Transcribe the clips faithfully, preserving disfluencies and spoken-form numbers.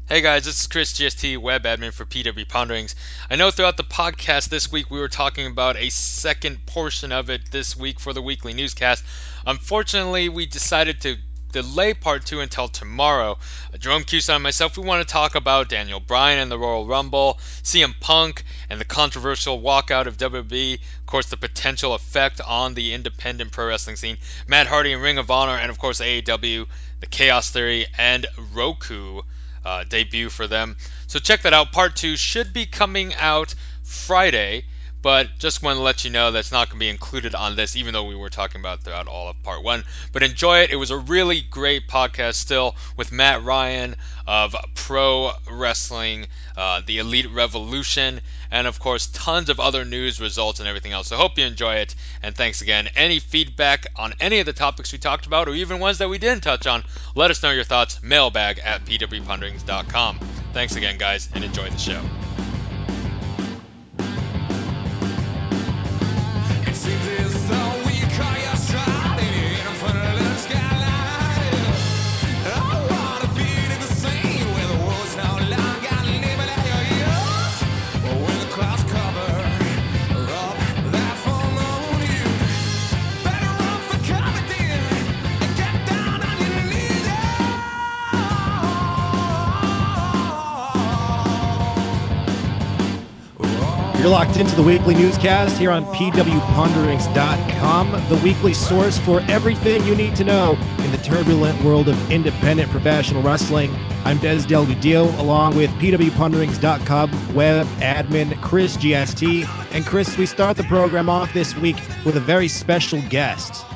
Hey guys, this is Chris G S T, web admin for P W Ponderings. I know throughout the podcast this week we were talking about a second portion of it this week for the weekly newscast. Unfortunately, we decided to delay part two until tomorrow. Jerome Cuson and myself, we want to talk about Daniel Bryan and the Royal Rumble, C M Punk and the controversial walkout of W W E, of course the potential effect on the independent pro wrestling scene, Matt Hardy and Ring of Honor, and of course A E W, the Chaos Theory, and Roku uh, debut for them. So check that out. Part two should be coming out Friday, but just want to let you know that's not going to be included on this, even though we were talking about throughout all of part one. But enjoy it. It was a really great podcast still with Matt Ryan of Pro Wrestling, uh, the Elite Revolution, and of course tons of other news, results, and everything else. So hope you enjoy it. And thanks again. Any feedback on any of the topics we talked about, or even ones that we didn't touch on, let us know your thoughts. Mailbag at p w ponderings dot com. Thanks again, guys, and enjoy the show. It seems as though we caught you striding in front of the skyline. I wanna be in the scene where the world's no longer living at your ears. When the clouds cover up that full moon, you better run for cover, dear, and get down on your knees. You're locked into the weekly newscast here on p w ponderings dot com, the weekly source for everything you need to know in the turbulent world of independent professional wrestling. I'm Des Delgadillo, along with p w ponderings dot com web admin Chris G S T. And Chris, we start the program off this week with a very special guest.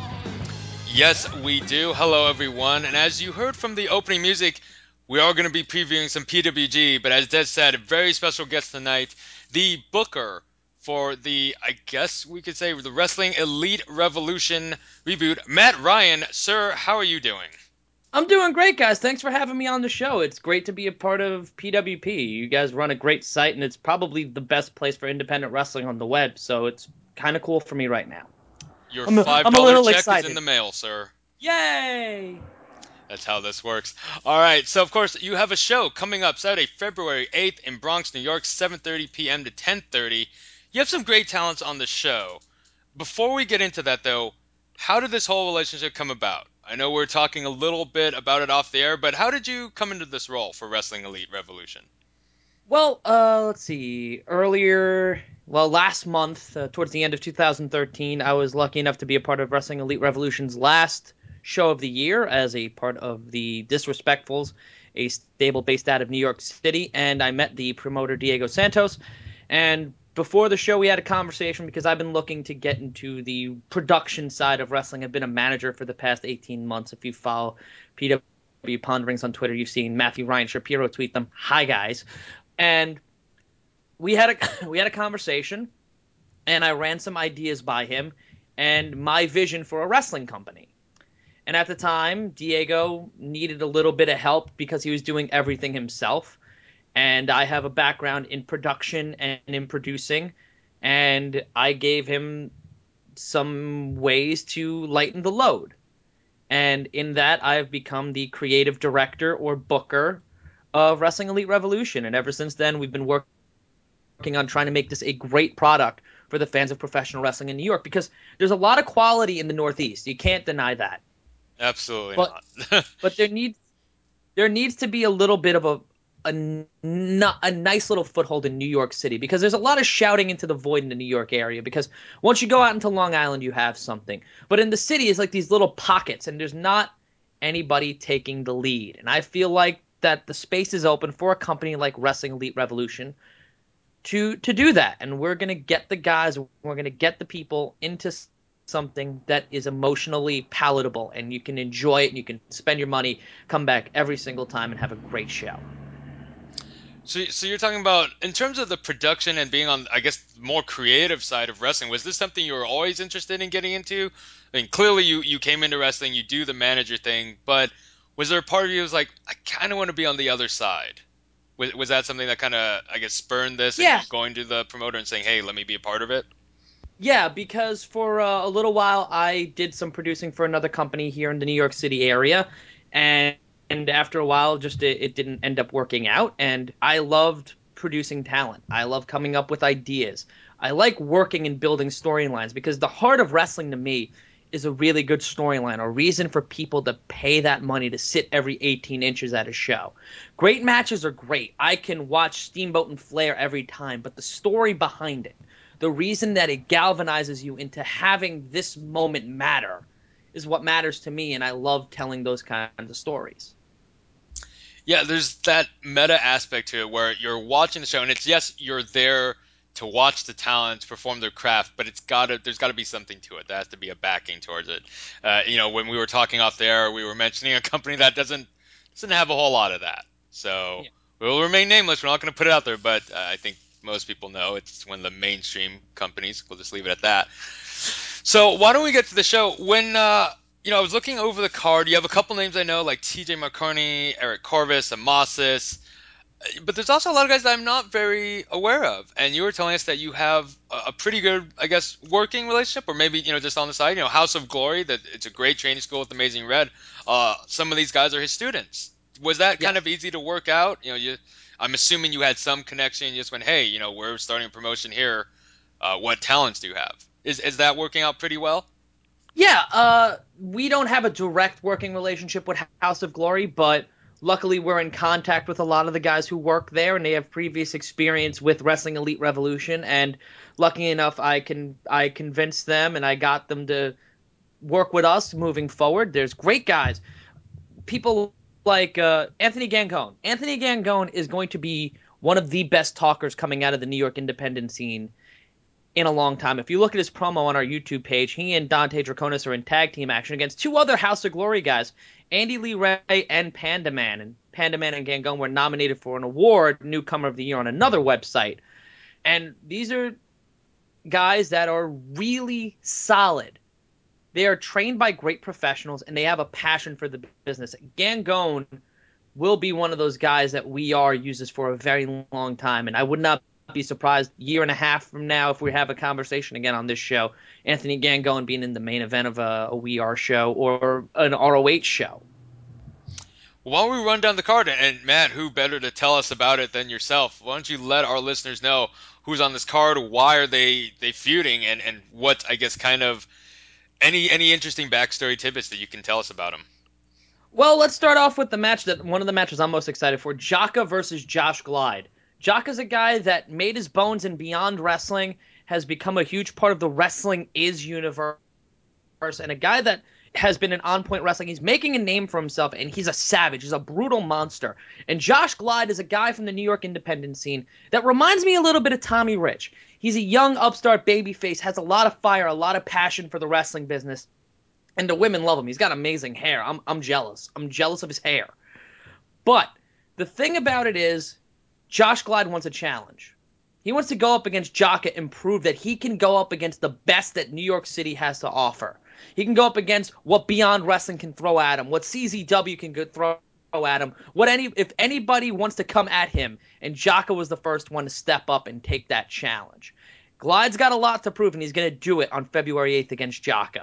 Yes, we do. Hello, everyone. And as you heard from the opening music, we are going to be previewing some P W G. But as Des said, a very special guest tonight, the booker for the, I guess we could say, the Wrestling Elite Revolution reboot, Matt Ryan. Sir, how are you doing? I'm doing great, guys. Thanks for having me on the show. It's great to be a part of P W P. You guys run a great site, and it's probably the best place for independent wrestling on the web, so it's kind of cool for me right now. Your I'm a, $5 I'm a little check is in excited. the mail, sir. Yay! That's how this works. All right, so of course you have a show coming up Saturday, February eighth in Bronx, New York, seven thirty p.m. to ten thirty. You have some great talents on the show. Before we get into that though, how did this whole relationship come about? I know we're talking a little bit about it off the air, but how did you come into this role for Wrestling Elite Revolution? Well, uh, let's see. Earlier, well, last month, uh, towards the end of two thousand thirteen, I was lucky enough to be a part of Wrestling Elite Revolution's last show of the year as a part of the Disrespectfuls, a stable based out of New York City, and I met the promoter Diego Santos. And before the show, we had a conversation because I've been looking to get into the production side of wrestling. I've been a manager for the past eighteen months. If you follow P W Ponderings on Twitter, you've seen Matthew Ryan Shapiro tweet them. Hi, guys. And we had a we had a conversation, and I ran some ideas by him and my vision for a wrestling company. And at the time, Diego needed a little bit of help because he was doing everything himself. And I have a background in production and in producing, and I gave him some ways to lighten the load. And in that, I have become the creative director or booker of Wrestling Elite Revolution. And ever since then, we've been working working on trying to make this a great product for the fans of professional wrestling in New York because there's a lot of quality in the Northeast. You can't deny that. Absolutely But not. but there needs there needs to be a little bit of a a, a nice little foothold in New York City because there's a lot of shouting into the void in the New York area because once you go out into Long Island you have something. But in the city it's like these little pockets and there's not anybody taking the lead. And I feel like that the space is open for a company like Wrestling Elite Revolution to to do that, and we're going to get the guys, we're going to get the people into something that is emotionally palatable and you can enjoy it and you can spend your money, come back every single time and have a great show. So, so you're talking about in terms of the production and being on, I guess, the more creative side of wrestling. Was this something you were always interested in getting into? I mean, clearly you you came into wrestling, you do the manager thing, but was there a part of you that was like, I kind of want to be on the other side? Was was that something that kind of, I guess, spurned this and Yeah, you going to the promoter and saying, hey, let me be a part of it? yeah, because for uh, a little while I did some producing for another company here in the New York City area, and and after a while, just it, it didn't end up working out. And I loved producing talent. I love coming up with ideas. I like working and building storylines because the heart of wrestling to me is a really good storyline, a reason for people to pay that money to sit every eighteen inches at a show. Great matches are great. I can watch Steamboat and Flair every time, but the story behind it, the reason that it galvanizes you into having this moment matter, is what matters to me, and I love telling those kinds of stories. Yeah, there's that meta aspect to it where you're watching the show, and it's yes, you're there to watch the talents perform their craft, but it's gotta there's gotta be something to it. There has to be a backing towards it. Uh, you know, when we were talking off there, we were mentioning a company that doesn't doesn't have a whole lot of that. So Yeah. we'll remain nameless. We're not going to put it out there, but uh, I think most people know it's one of the mainstream companies. We'll just leave it at that. So why don't we get to the show? When uh, you know, I was looking over the card. You have a couple names I know, like T J McCartney, Eric Corvus, Amasis. But there's also a lot of guys that I'm not very aware of. And you were telling us that you have a a pretty good, I guess, working relationship, or maybe you know, just on the side. You know, House of Glory. That it's a great training school with Amazing Red. Uh, some of these guys are his students. Was that kind Yes. of easy to work out? You know, you. I'm assuming you had some connection. You just went, hey, you know, we're starting a promotion here. Uh, what talents do you have? Is is that working out pretty well? Yeah, uh, we don't have a direct working relationship with House of Glory, but luckily we're in contact with a lot of the guys who work there, and they have previous experience with Wrestling Elite Revolution. And lucky enough, I can I convinced them, and I got them to work with us moving forward. There's great guys, people like uh, Anthony Gangone. Anthony Gangone is going to be one of the best talkers coming out of the New York independent scene in a long time. If you look at his promo on our YouTube page, he and Dante Draconis are in tag team action against two other House of Glory guys, Andy Lee Ray and Panda Man. And Panda Man and Gangone were nominated for an award, Newcomer of the Year, on another website. And these are guys that are really solid. They are trained by great professionals, and they have a passion for the business. Gangone will be one of those guys that we are uses for a very long time, and I would not be surprised year and a half from now if we have a conversation again on this show, Anthony Gangone being in the main event of a, a We Are show or an R O H show. Why don't we run down the card? And Matt, who better to tell us about it than yourself? Why don't you let our listeners know who's on this card, why are they they feuding, and and what I guess kind of any any interesting backstory tidbits that you can tell us about them. Well, let's start off with the match that one of the matches I'm most excited for, Jaka versus Josh Glide. Jaka's a guy that made his bones in Beyond Wrestling, has become a huge part of the Wrestling Is universe, and a guy that has been an on-point wrestling. He's making a name for himself, and he's a savage. He's a brutal monster. And Josh Glide is a guy from the New York independent scene that reminds me a little bit of Tommy Rich. He's a young upstart babyface, has a lot of fire, a lot of passion for the wrestling business, and the women love him. He's got amazing hair. I'm I'm jealous. I'm jealous of his hair. But the thing about it is, Josh Glide wants a challenge. He wants to go up against Jaka and prove that he can go up against the best that New York City has to offer. He can go up against what Beyond Wrestling can throw at him, what C Z W can throw at him, what any if anybody wants to come at him, and Jaka was the first one to step up and take that challenge. Glide's got a lot to prove, and he's going to do it on February eighth against Jaka.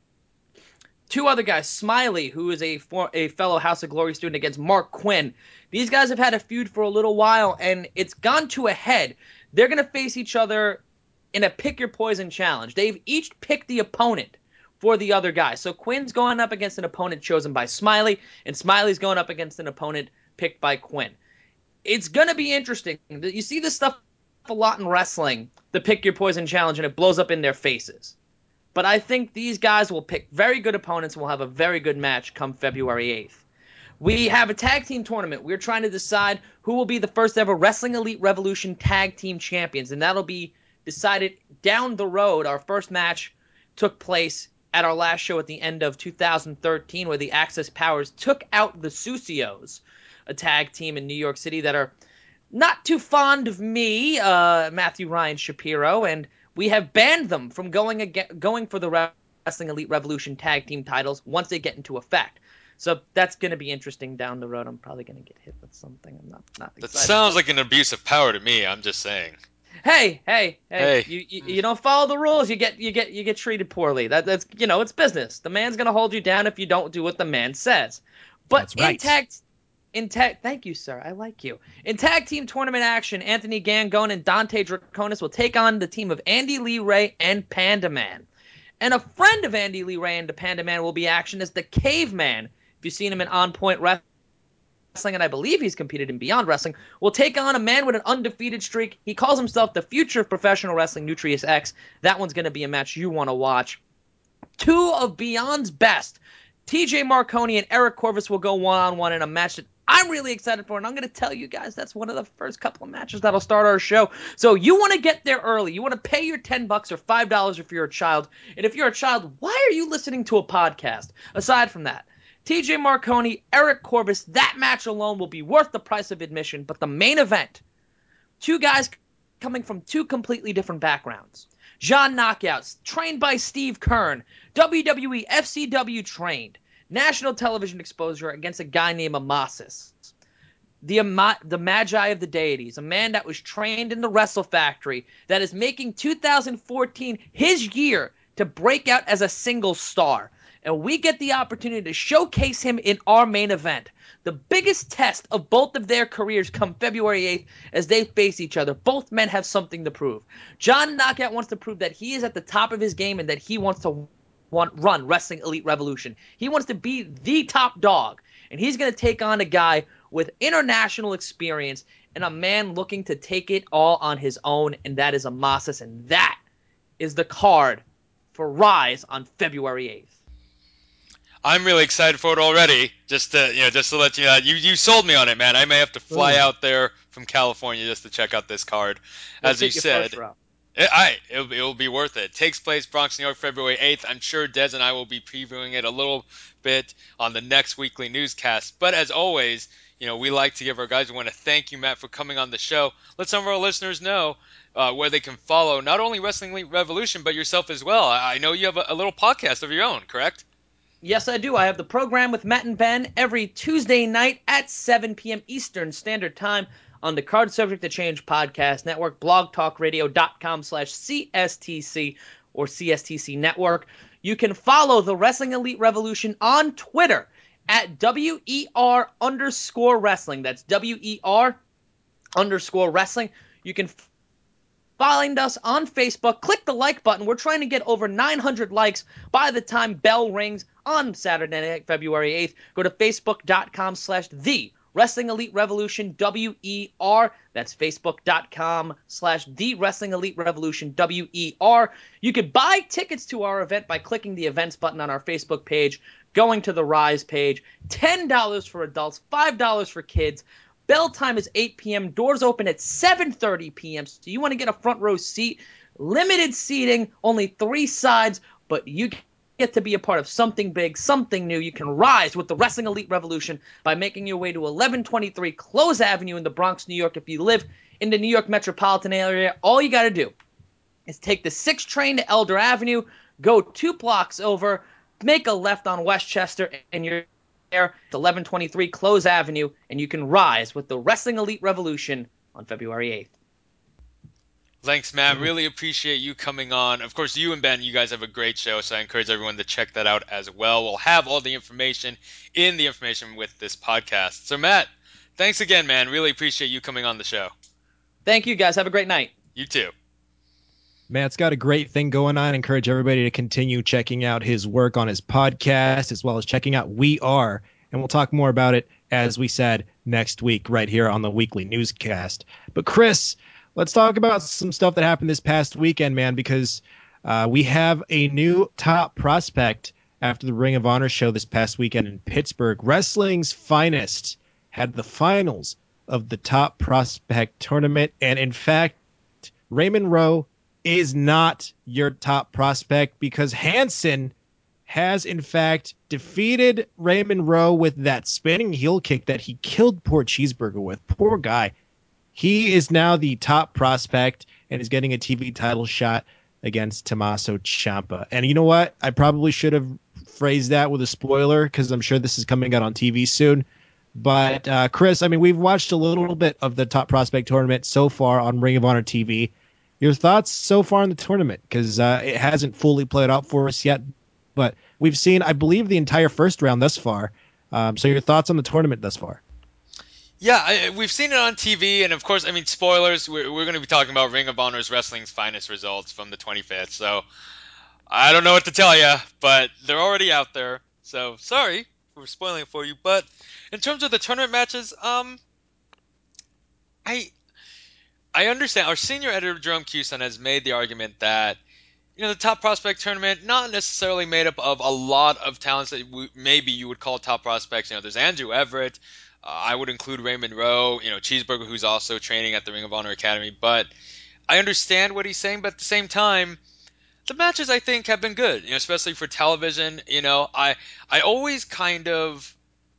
Two other guys, Smiley, who is a for, a fellow House of Glory student, against Mark Quinn. These guys have had a feud for a little while, and it's gone to a head. They're going to face each other in a pick your poison challenge. They've each picked the opponent for the other guy. So Quinn's going up against an opponent chosen by Smiley, and Smiley's going up against an opponent picked by Quinn. It's going to be interesting. You see this stuff a lot in wrestling, the pick your poison challenge, and it blows up in their faces. But I think these guys will pick very good opponents and will have a very good match come February eighth. We have a tag team tournament. We're trying to decide who will be the first ever Wrestling Elite Revolution tag team champions, and that'll be decided down the road. Our first match took place at our last show at the end of two thousand thirteen, where the Access Powers took out the Sucios, a tag team in New York City that are not too fond of me, uh, Matthew Ryan Shapiro, and we have banned them from going again, going for the Wrestling Elite Revolution tag team titles once they get into effect. So that's going to be interesting down the road. I'm probably going to get hit with something. I'm not not That excited. sounds like an abuse of power to me. I'm just saying. Hey, hey, hey! Hey, You, you you don't follow the rules, you get you get you get treated poorly. That that's you know it's business. The man's going to hold you down if you don't do what the man says. But That's in right. tag, in tag, thank you, sir. I like you. In tag team tournament action, Anthony Gangone and Dante Draconis will take on the team of Andy Lee Ray and Panda Man. And a friend of Andy Lee Ray and the Panda Man will be action as the Caveman. If you've seen him in On Point Wrestling, and I believe he's competed in Beyond Wrestling, will take on a man with an undefeated streak. He calls himself the future of professional wrestling, Nutrius X. That one's going to be a match you want to watch. Two of Beyond's best, T J Marconi and Eric Corvus, will go one-on-one in a match that I'm really excited for, and I'm going to tell you guys that's one of the first couple of matches that'll start our show. So you want to get there early. You want to pay your ten bucks or five dollars if you're a child. And if you're a child, why are you listening to a podcast? Aside from that, T J Marconi, Eric Corvus, that match alone will be worth the price of admission. But the main event, two guys coming from two completely different backgrounds. John Knockouts, trained by Steve Kern, W W E F C W trained, national television exposure against a guy named Amasis. The, Ama- the Magi of the Deities, a man that was trained in the Wrestle Factory, that is making two thousand fourteen his year to break out as a single star. And we get the opportunity to showcase him in our main event. The biggest test of both of their careers come February eighth as they face each other. Both men have something to prove. John Knockout wants to prove that he is at the top of his game and that he wants to want, run Wrestling Elite Revolution. He wants to be the top dog. And he's going to take on a guy with international experience and a man looking to take it all on his own, and that is Amasis. And that is the card for Rise on February eighth. I'm really excited for it already. Just to you know, just to let you know, you you sold me on it, man. I may have to fly Ooh. out there from California just to check out this card. We'll As you take your said, first round. it, I it'll, it'll be worth it. It takes place Bronx, New York, February eighth. I'm sure Des and I will be previewing it a little bit on the next weekly newscast. But as always, you know, we like to give our guys. We want to thank you, Matt, for coming on the show. Let some of our listeners know uh, where they can follow not only Wrestling Elite Revolution but yourself as well. I, I know you have a, a little podcast of your own, correct? Yes, I do. I have the program with Matt and Ben every Tuesday night at seven p.m. Eastern Standard Time on the Card Subject to Change Podcast Network, blogtalkradio.com slash CSTC or C S T C Network. You can follow the Wrestling Elite Revolution on Twitter at W E R underscore wrestling. That's W E R underscore wrestling. You can find us on Facebook. Click the like button. We're trying to get over nine hundred likes by the time bell rings on Saturday night, February eighth. Go to facebook.com slash the Wrestling Elite Revolution W E R. That's facebook.com slash the Wrestling Elite Revolution W E R. You could buy tickets to our event by clicking the events button on our Facebook page, going to the Rise page. ten dollars for adults, five dollars for kids. Bell time is eight p.m. Doors open at seven thirty p.m. So you want to get a front row seat. Limited seating, only three sides, but you get to be a part of something big, something new. You can rise with the Wrestling Elite Revolution by making your way to eleven twenty-three Close Avenue in the Bronx, New York. If you live in the New York metropolitan area, all you got to do is take the six train to Elder Avenue, go two blocks over, make a left on Westchester, and you're there at eleven twenty-three Close Avenue, and you can rise with the Wrestling Elite Revolution on February eighth. Thanks, Matt. Really appreciate you coming on. Of course, you and Ben, you guys have a great show, so I encourage everyone to check that out as well. We'll have all the information in the information with this podcast. So, Matt, thanks again, man. Really appreciate you coming on the show. Thank you, guys. Have a great night. You too. Matt's got a great thing going on. I encourage everybody to continue checking out his work on his podcast as well as checking out We Are. And we'll talk more about it, as we said, next week right here on the weekly newscast. But Chris, let's talk about some stuff that happened this past weekend, man, because uh, we have a new top prospect after the Ring of Honor show this past weekend in Pittsburgh. Wrestling's Finest had the finals of the top prospect tournament. And in fact, Raymond Rowe is not your top prospect because Hanson has, in fact, defeated Raymond Rowe with that spinning heel kick that he killed poor Cheeseburger with. Poor guy. He is now the top prospect and is getting a T V title shot against Tommaso Ciampa. And you know what? I probably should have phrased that with a spoiler because I'm sure this is coming out on T V soon. But, uh, Chris, I mean, we've watched a little bit of the top prospect tournament so far on Ring of Honor T V. Your thoughts so far in the tournament? Because uh, it hasn't fully played out for us yet, but we've seen, I believe, the entire first round thus far. Um, so your thoughts on the tournament thus far? Yeah, I, we've seen it on T V, and of course, I mean, spoilers. We're, we're going to be talking about Ring of Honor's Wrestling's finest results from the twenty-fifth. So I don't know what to tell you, but they're already out there. So sorry for spoiling it for you. But in terms of the tournament matches, um, I I understand. Our senior editor Jerome Cuson has made the argument that you know the top prospect tournament not necessarily made up of a lot of talents that w- maybe you would call top prospects. You know, there's Andrew Everett. Uh, I would include Raymond Rowe. You know, Cheeseburger, who's also training at the Ring of Honor Academy. But I understand what he's saying. But at the same time, the matches I think have been good. You know, especially for television. You know, I I always kind of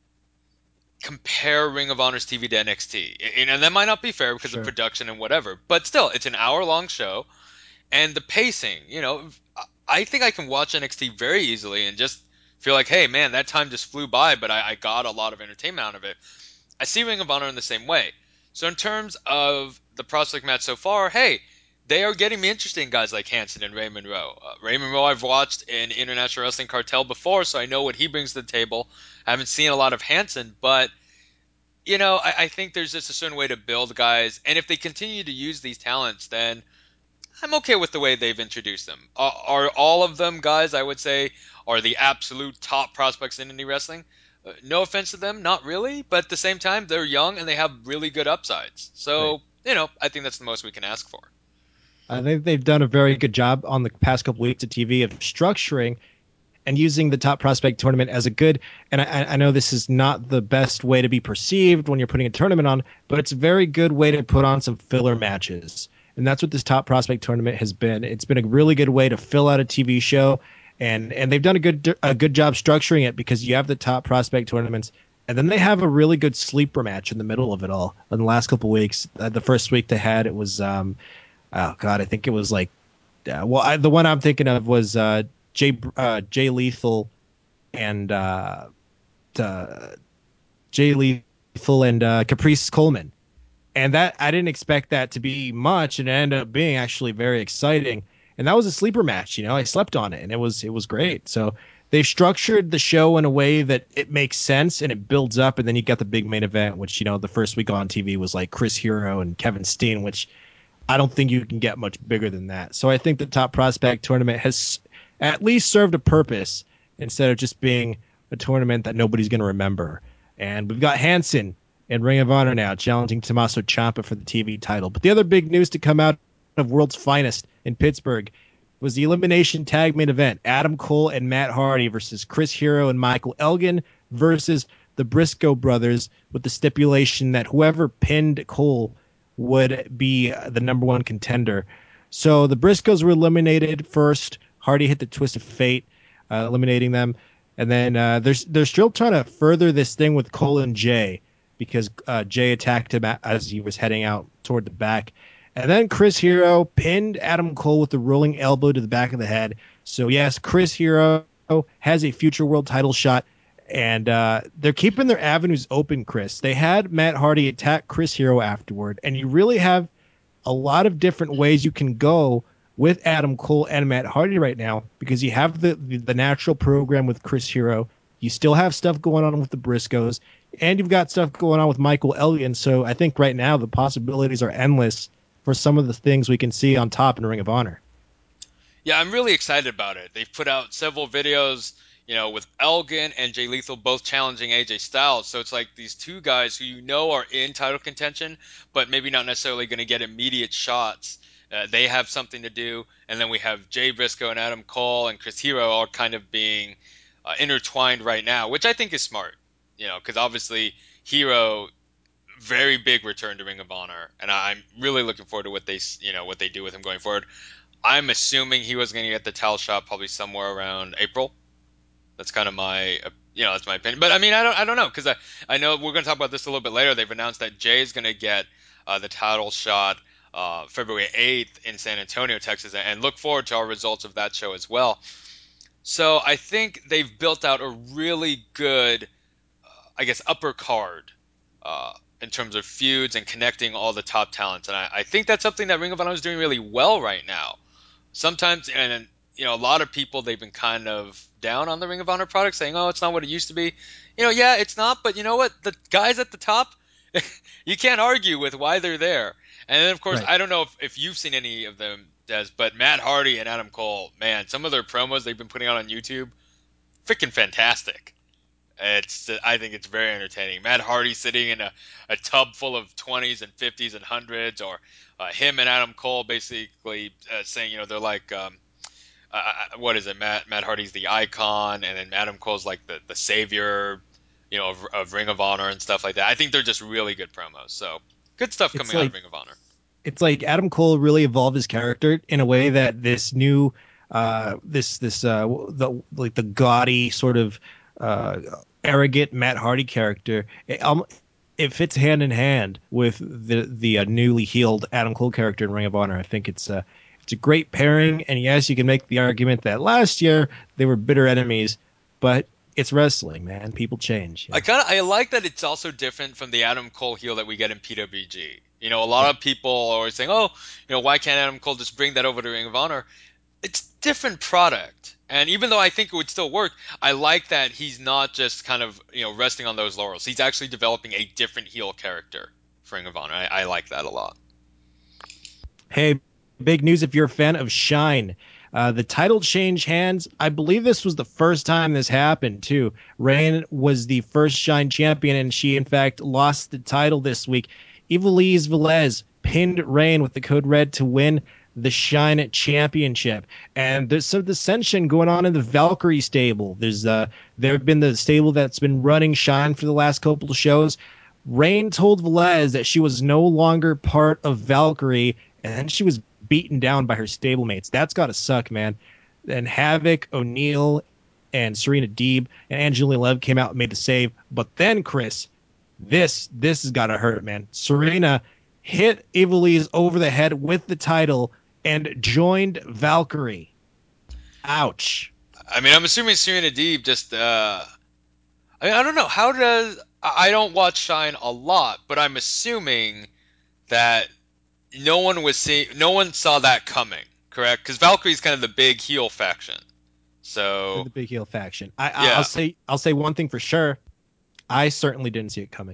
compare Ring of Honor's T V to N X T. You know, and that might not be fair because of Sure. production and whatever. But still, it's an hour long show and the pacing, you know, I think I can watch N X T very easily and just feel like, hey, man, that time just flew by, but I, I got a lot of entertainment out of it. I see Ring of Honor in the same way. So in terms of the prospect match so far, hey, they are getting me interested in guys like Hanson and Raymond Rowe. Uh, Raymond Rowe I've watched in International Wrestling Cartel before, so I know what he brings to the table. I haven't seen a lot of Hanson, but you know, I, I think there's just a certain way to build guys, and if they continue to use these talents, then I'm okay with the way they've introduced them. Are, are all of them guys I would say are the absolute top prospects in indie wrestling? Uh, no offense to them, not really, but at the same time, they're young and they have really good upsides. Right. So, you know, I think that's the most we can ask for. I think they've done a very good job on the past couple weeks of T V of structuring and using the top prospect tournament as a good. And I, I know this is not the best way to be perceived when you're putting a tournament on, but it's a very good way to put on some filler matches. And that's what this top prospect tournament has been. It's been a really good way to fill out a T V show, and and they've done a good a good job structuring it because you have the top prospect tournaments, and then they have a really good sleeper match in the middle of it all. In the last couple weeks, uh, the first week they had it was um, oh god, I think it was like uh, well, I, the one I'm thinking of was uh, Jay uh, Jay Lethal and uh, uh, Jay Lethal and uh, Caprice Coleman, and that I didn't expect that to be much, and it ended up being actually very exciting. And that was a sleeper match. You know, I slept on it, and it was it was great. So they've structured the show in a way that it makes sense and it builds up, and then you got the big main event, which you know the first week on T V was like Chris Hero and Kevin Steen, which I don't think you can get much bigger than that. So I think the top prospect tournament has at least served a purpose instead of just being a tournament that nobody's going to remember. And we've got Hanson in Ring of Honor now challenging Tommaso Ciampa for the T V title. But the other big news to come out of World's Finest in Pittsburgh was the elimination tag main event. Adam Cole and Matt Hardy versus Chris Hero and Michael Elgin versus the Briscoe brothers, with the stipulation that whoever pinned Cole would be the number one contender. So the Briscoes were eliminated first. Hardy hit the twist of fate, uh, eliminating them. And then uh, they're, they're still trying to further this thing with Cole and Jay because uh, Jay attacked him as he was heading out toward the back. And then Chris Hero pinned Adam Cole with the rolling elbow to the back of the head. So, yes, Chris Hero has a future world title shot, and uh, they're keeping their avenues open, Chris. They had Matt Hardy attack Chris Hero afterward, and you really have a lot of different ways you can go with Adam Cole and Matt Hardy right now because you have the, the, the natural program with Chris Hero. You still have stuff going on with the Briscoes, and you've got stuff going on with Michael Elgin. So I think right now the possibilities are endless for some of the things we can see on top in Ring of Honor. Yeah, I'm really excited about it. They've put out several videos, you know, with Elgin and Jay Lethal both challenging A J Styles. So it's like these two guys who you know are in title contention, but maybe not necessarily going to get immediate shots. Uh, they have something to do, and then we have Jay Briscoe and Adam Cole and Chris Hero all kind of being uh, intertwined right now, which I think is smart. You know, because obviously Hero very big return to Ring of Honor, and I'm really looking forward to what they you know what they do with him going forward. I'm assuming he was going to get the towel shot probably somewhere around April. That's kind of my, uh, you know, that's my opinion. But I mean, I don't, I don't know because I, I know we're going to talk about this a little bit later. They've announced that Jay is going to get uh, the title shot uh, February eighth in San Antonio, Texas, and look forward to our results of that show as well. So I think they've built out a really good, I guess, upper card uh, in terms of feuds and connecting all the top talents, and I, I think that's something that Ring of Honor is doing really well right now. Sometimes, and you know, a lot of people, they've been kind of down on the Ring of Honor product, saying, "Oh, it's not what it used to be." You know, yeah, it's not, but you know what? The guys at the top, you can't argue with why they're there. And then, of course, Right. I don't know if, if you've seen any of them, Des, but Matt Hardy and Adam Cole, man, some of their promos they've been putting out on YouTube, freaking fantastic. It's I think it's very entertaining. Matt Hardy sitting in a, a tub full of twenties and fifties and hundreds, or uh, him and Adam Cole basically uh, saying, you know, they're like, um, uh, uh, what is it? Matt Matt Hardy's the icon, and then Adam Cole's like the, the savior, you know, of, of Ring of Honor and stuff like that. I think they're just really good promos. So good stuff It's coming out of like Ring of Honor. it's like Adam Cole really evolved his character in a way that this new uh this this uh the like the gaudy sort of uh arrogant Matt Hardy character it, um, it fits hand in hand with the the uh, newly healed Adam Cole character in Ring of Honor. I think it's a it's a great pairing, and yes, you can make the argument that last year they were bitter enemies, but it's wrestling, man. People change, you I know. kind of I like that it's also different from the Adam Cole heel that we get in P W G. You know, a lot Yeah. of people are always saying, "Oh, you know, why can't Adam Cole just bring that over to Ring of Honor?" It's different product. And even though I think it would still work, I like that he's not just kind of, you know, resting on those laurels. He's actually developing a different heel character for Ring of Honor. I, I like that a lot. Hey, big news if you're a fan of Shine. Uh, the title changed hands. I believe this was the first time this happened, too. Rain was the first Shine champion, and she, in fact, lost the title this week. Ivelisse Velez pinned Rain with the code red to win the Shine Championship. And there's some dissension going on in the Valkyrie stable. There's uh, there have been the stable that's been running Shine for the last couple of shows. Rain told Velez that she was no longer part of Valkyrie, and then she was beaten down by her stablemates. That's got to suck, man. And Havoc, O'Neal, and Serena Deeb and Angelina Love came out and made the save. But then, Chris, this this has got to hurt, man. Serena hit Ivelisse over the head with the title and joined Valkyrie. Ouch. I mean, I'm assuming Serena Deeb just, uh, I mean, I don't know. How does, I I don't watch Shine a lot, but I'm assuming that no one was see, no one saw that coming, correct? Because Valkyrie's kind of the big heel faction. They're So, the big heel faction. I, I I'll yeah, say I'll say one thing for sure. I certainly didn't see it coming.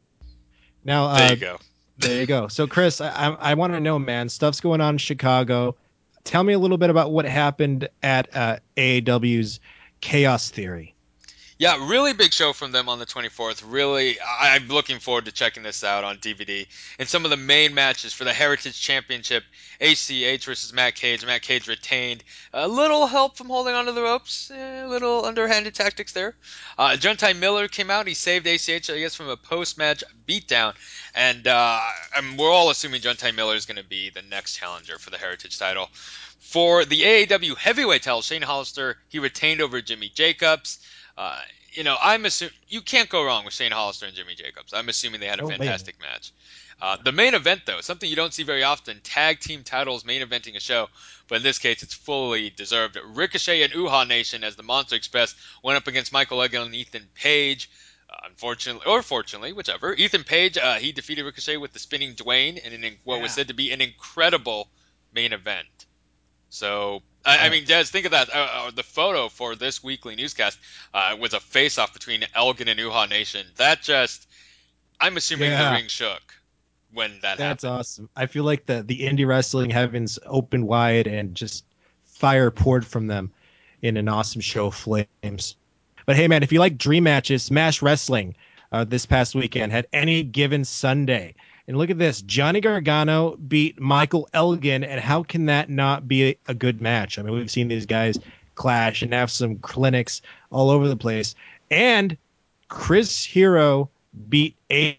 Now, there uh, you go. there you go. So, Chris, I, I, I want to know, man. Stuff's going on in Chicago. Tell me a little bit about what happened at uh, A E W's Chaos Theory. Yeah, really big show from them on the twenty-fourth. Really, I- I'm looking forward to checking this out on D V D. And some of the main matches for the Heritage Championship, A C H versus Matt Cage. Matt Cage retained. A little help from holding onto the ropes. Eh, a little underhanded tactics there. Uh, Juntai Miller came out. He saved A C H, I guess, from a post-match beatdown. And uh, I mean, we're all assuming Juntai Miller is going to be the next challenger for the Heritage title. For the A E W Heavyweight title, Shane Hollister, he retained over Jimmy Jacobs. Uh, you know, I'm assuming you can't go wrong with Shane Hollister and Jimmy Jacobs. I'm assuming they had a No way, man. fantastic match. Uh, the main event, though, something you don't see very often: tag team titles main eventing a show, but in this case, it's fully deserved. Ricochet and Uhaa Nation, as the Monster Express went up against Michael Elgin and Ethan Page. Uh, unfortunately, or fortunately, whichever, Ethan Page uh, he defeated Ricochet with the spinning Dwayne in an, what was Yeah. said to be an incredible main event. So, I, I mean, Right. Des, think of that. Uh, uh, the photo for this weekly newscast uh, was a face-off between Elgin and Uhaa Nation. That just, I'm assuming the Yeah. ring shook when that That's happened. awesome. I feel like the the indie wrestling heavens opened wide and just fire poured from them in an awesome show of flames. But hey, man, if you like dream matches, Smash Wrestling uh, this past weekend had Any Given Sunday. And look at this. Johnny Gargano beat Michael Elgin, and how can that not be a, a good match? I mean, we've seen these guys clash and have some clinics all over the place. And Chris Hero beat A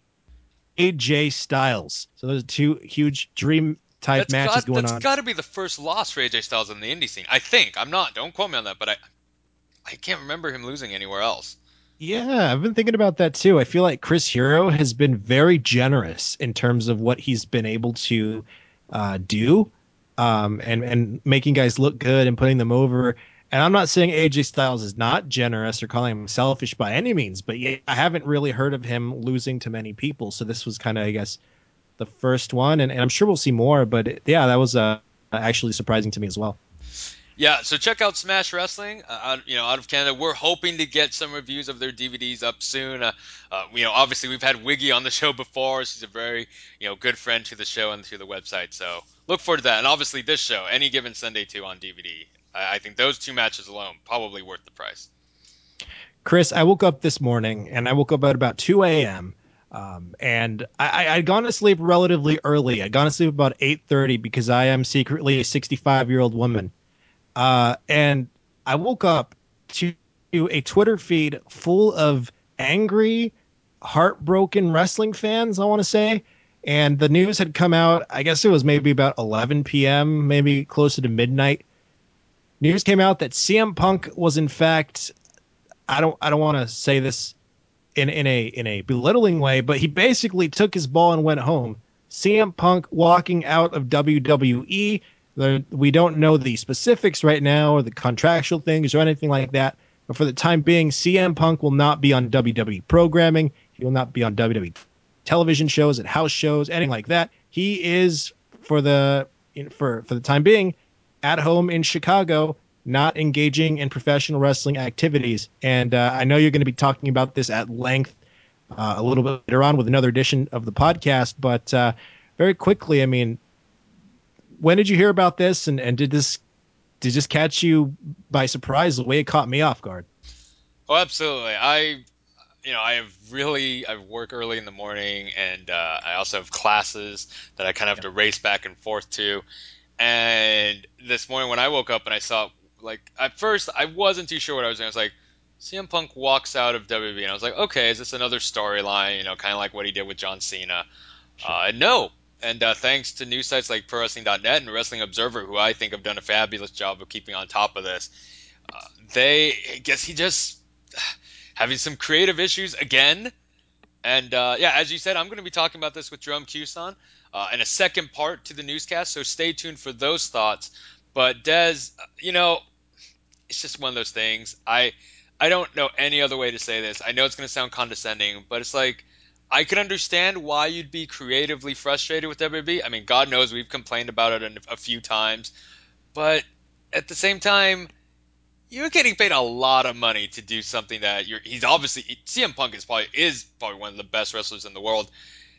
J Styles. So those are two huge dream type That's matches got going that's on. got to be the first loss for A J Styles in the indie scene. I think. I'm not. Don't quote me on that, but I I can't remember him losing anywhere else. Yeah, I've been thinking about that too. I feel like Chris Hero has been very generous in terms of what he's been able to uh, do, um, and and making guys look good and putting them over. And I'm not saying A J Styles is not generous or calling him selfish by any means, but yeah, I haven't really heard of him losing to many people. So this was kind of, I guess, the first one, and, and I'm sure we'll see more. But it, yeah, that was uh, actually surprising to me as well. Yeah, so check out Smash Wrestling. Uh, out, you know, out of Canada, we're hoping to get some reviews of their D V Ds up soon. Uh, uh, you know, obviously we've had Wiggy on the show before. She's a very, you know, good friend to the show and to the website. So look forward to that. And obviously this show, Any Given Sunday too on D V D. I, I think those two matches alone probably worth the price. Chris, I woke up this morning and I woke up at about two a m. Um, and I, I'd gone to sleep relatively early. I'd gone to sleep about eight thirty because I am secretly a sixty-five year old woman. Uh, and I woke up to a Twitter feed full of angry, heartbroken wrestling fans, I want to say. And the news had come out, I guess it was maybe about eleven p m, maybe closer to midnight. News came out that C M Punk was in fact, I don't I don't want to say this in, in a in a belittling way, but he basically took his ball and went home. C M Punk walking out of W W E. The, we don't know the specifics right now or the contractual things or anything like that. But for the time being, C M Punk will not be on W W E programming. He will not be on W W E television shows and house shows, anything like that. He is for the for for the time being at home in Chicago, not engaging in professional wrestling activities. And uh, I know you're going to be talking about this at length uh, a little bit later on with another edition of the podcast. But uh, very quickly, I mean, when did you hear about this, and, and did this did this catch you by surprise the way it caught me off guard? Oh, absolutely. I you know, I have really, I work early in the morning and uh, I also have classes that I kind of have Yep. to race back and forth to. And this morning when I woke up and I saw, like, at first I wasn't too sure what I was doing. I was like, C M Punk walks out of W W E. And I was like, okay, is this another storyline, you know, kind of like what he did with John Cena? Sure. Uh, and no. And uh, thanks to news sites like Pro Wrestling dot net and Wrestling Observer, who I think have done a fabulous job of keeping on top of this, uh, they, I guess he just having some creative issues again. And uh, yeah, as you said, I'm going to be talking about this with Jerome Cuson uh, in a second part to the newscast. So stay tuned for those thoughts. But Des, you know, it's just one of those things. I I don't know any other way to say this. I know it's going to sound condescending, but it's like I can understand why you'd be creatively frustrated with W W E. I mean, God knows we've complained about it a few times, but at the same time, you're getting paid a lot of money to do something that you're. He's obviously C M Punk is probably is probably one of the best wrestlers in the world.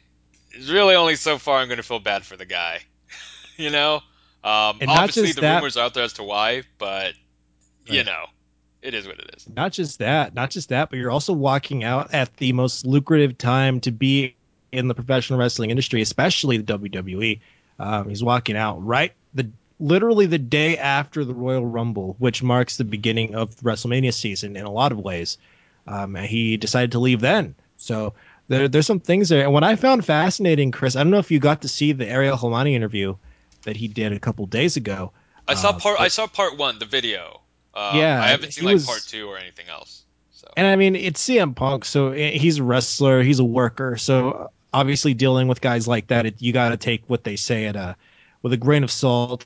It's really only so far I'm going to feel bad for the guy. You know, um, And not obviously just the that, rumors are out there as to why, but you right? know, it is what it is. Not just that, not just that, but you're also walking out at the most lucrative time to be in the professional wrestling industry, especially the W W E. Um, he's walking out right the literally the day after the Royal Rumble, which marks the beginning of WrestleMania season in a lot of ways. Um, he decided to leave then, so there, there's some things there. And what I found fascinating, Chris, I don't know if you got to see the Ariel Helwani interview that he did a couple days ago, I saw uh, part. I but saw part one, the video. Um, I yeah, haven't seen he like part was. two or anything else. So And I mean, it's C M Punk, so he's a wrestler, he's a worker. So obviously, dealing with guys like that, it, you got to take what they say at a with a grain of salt.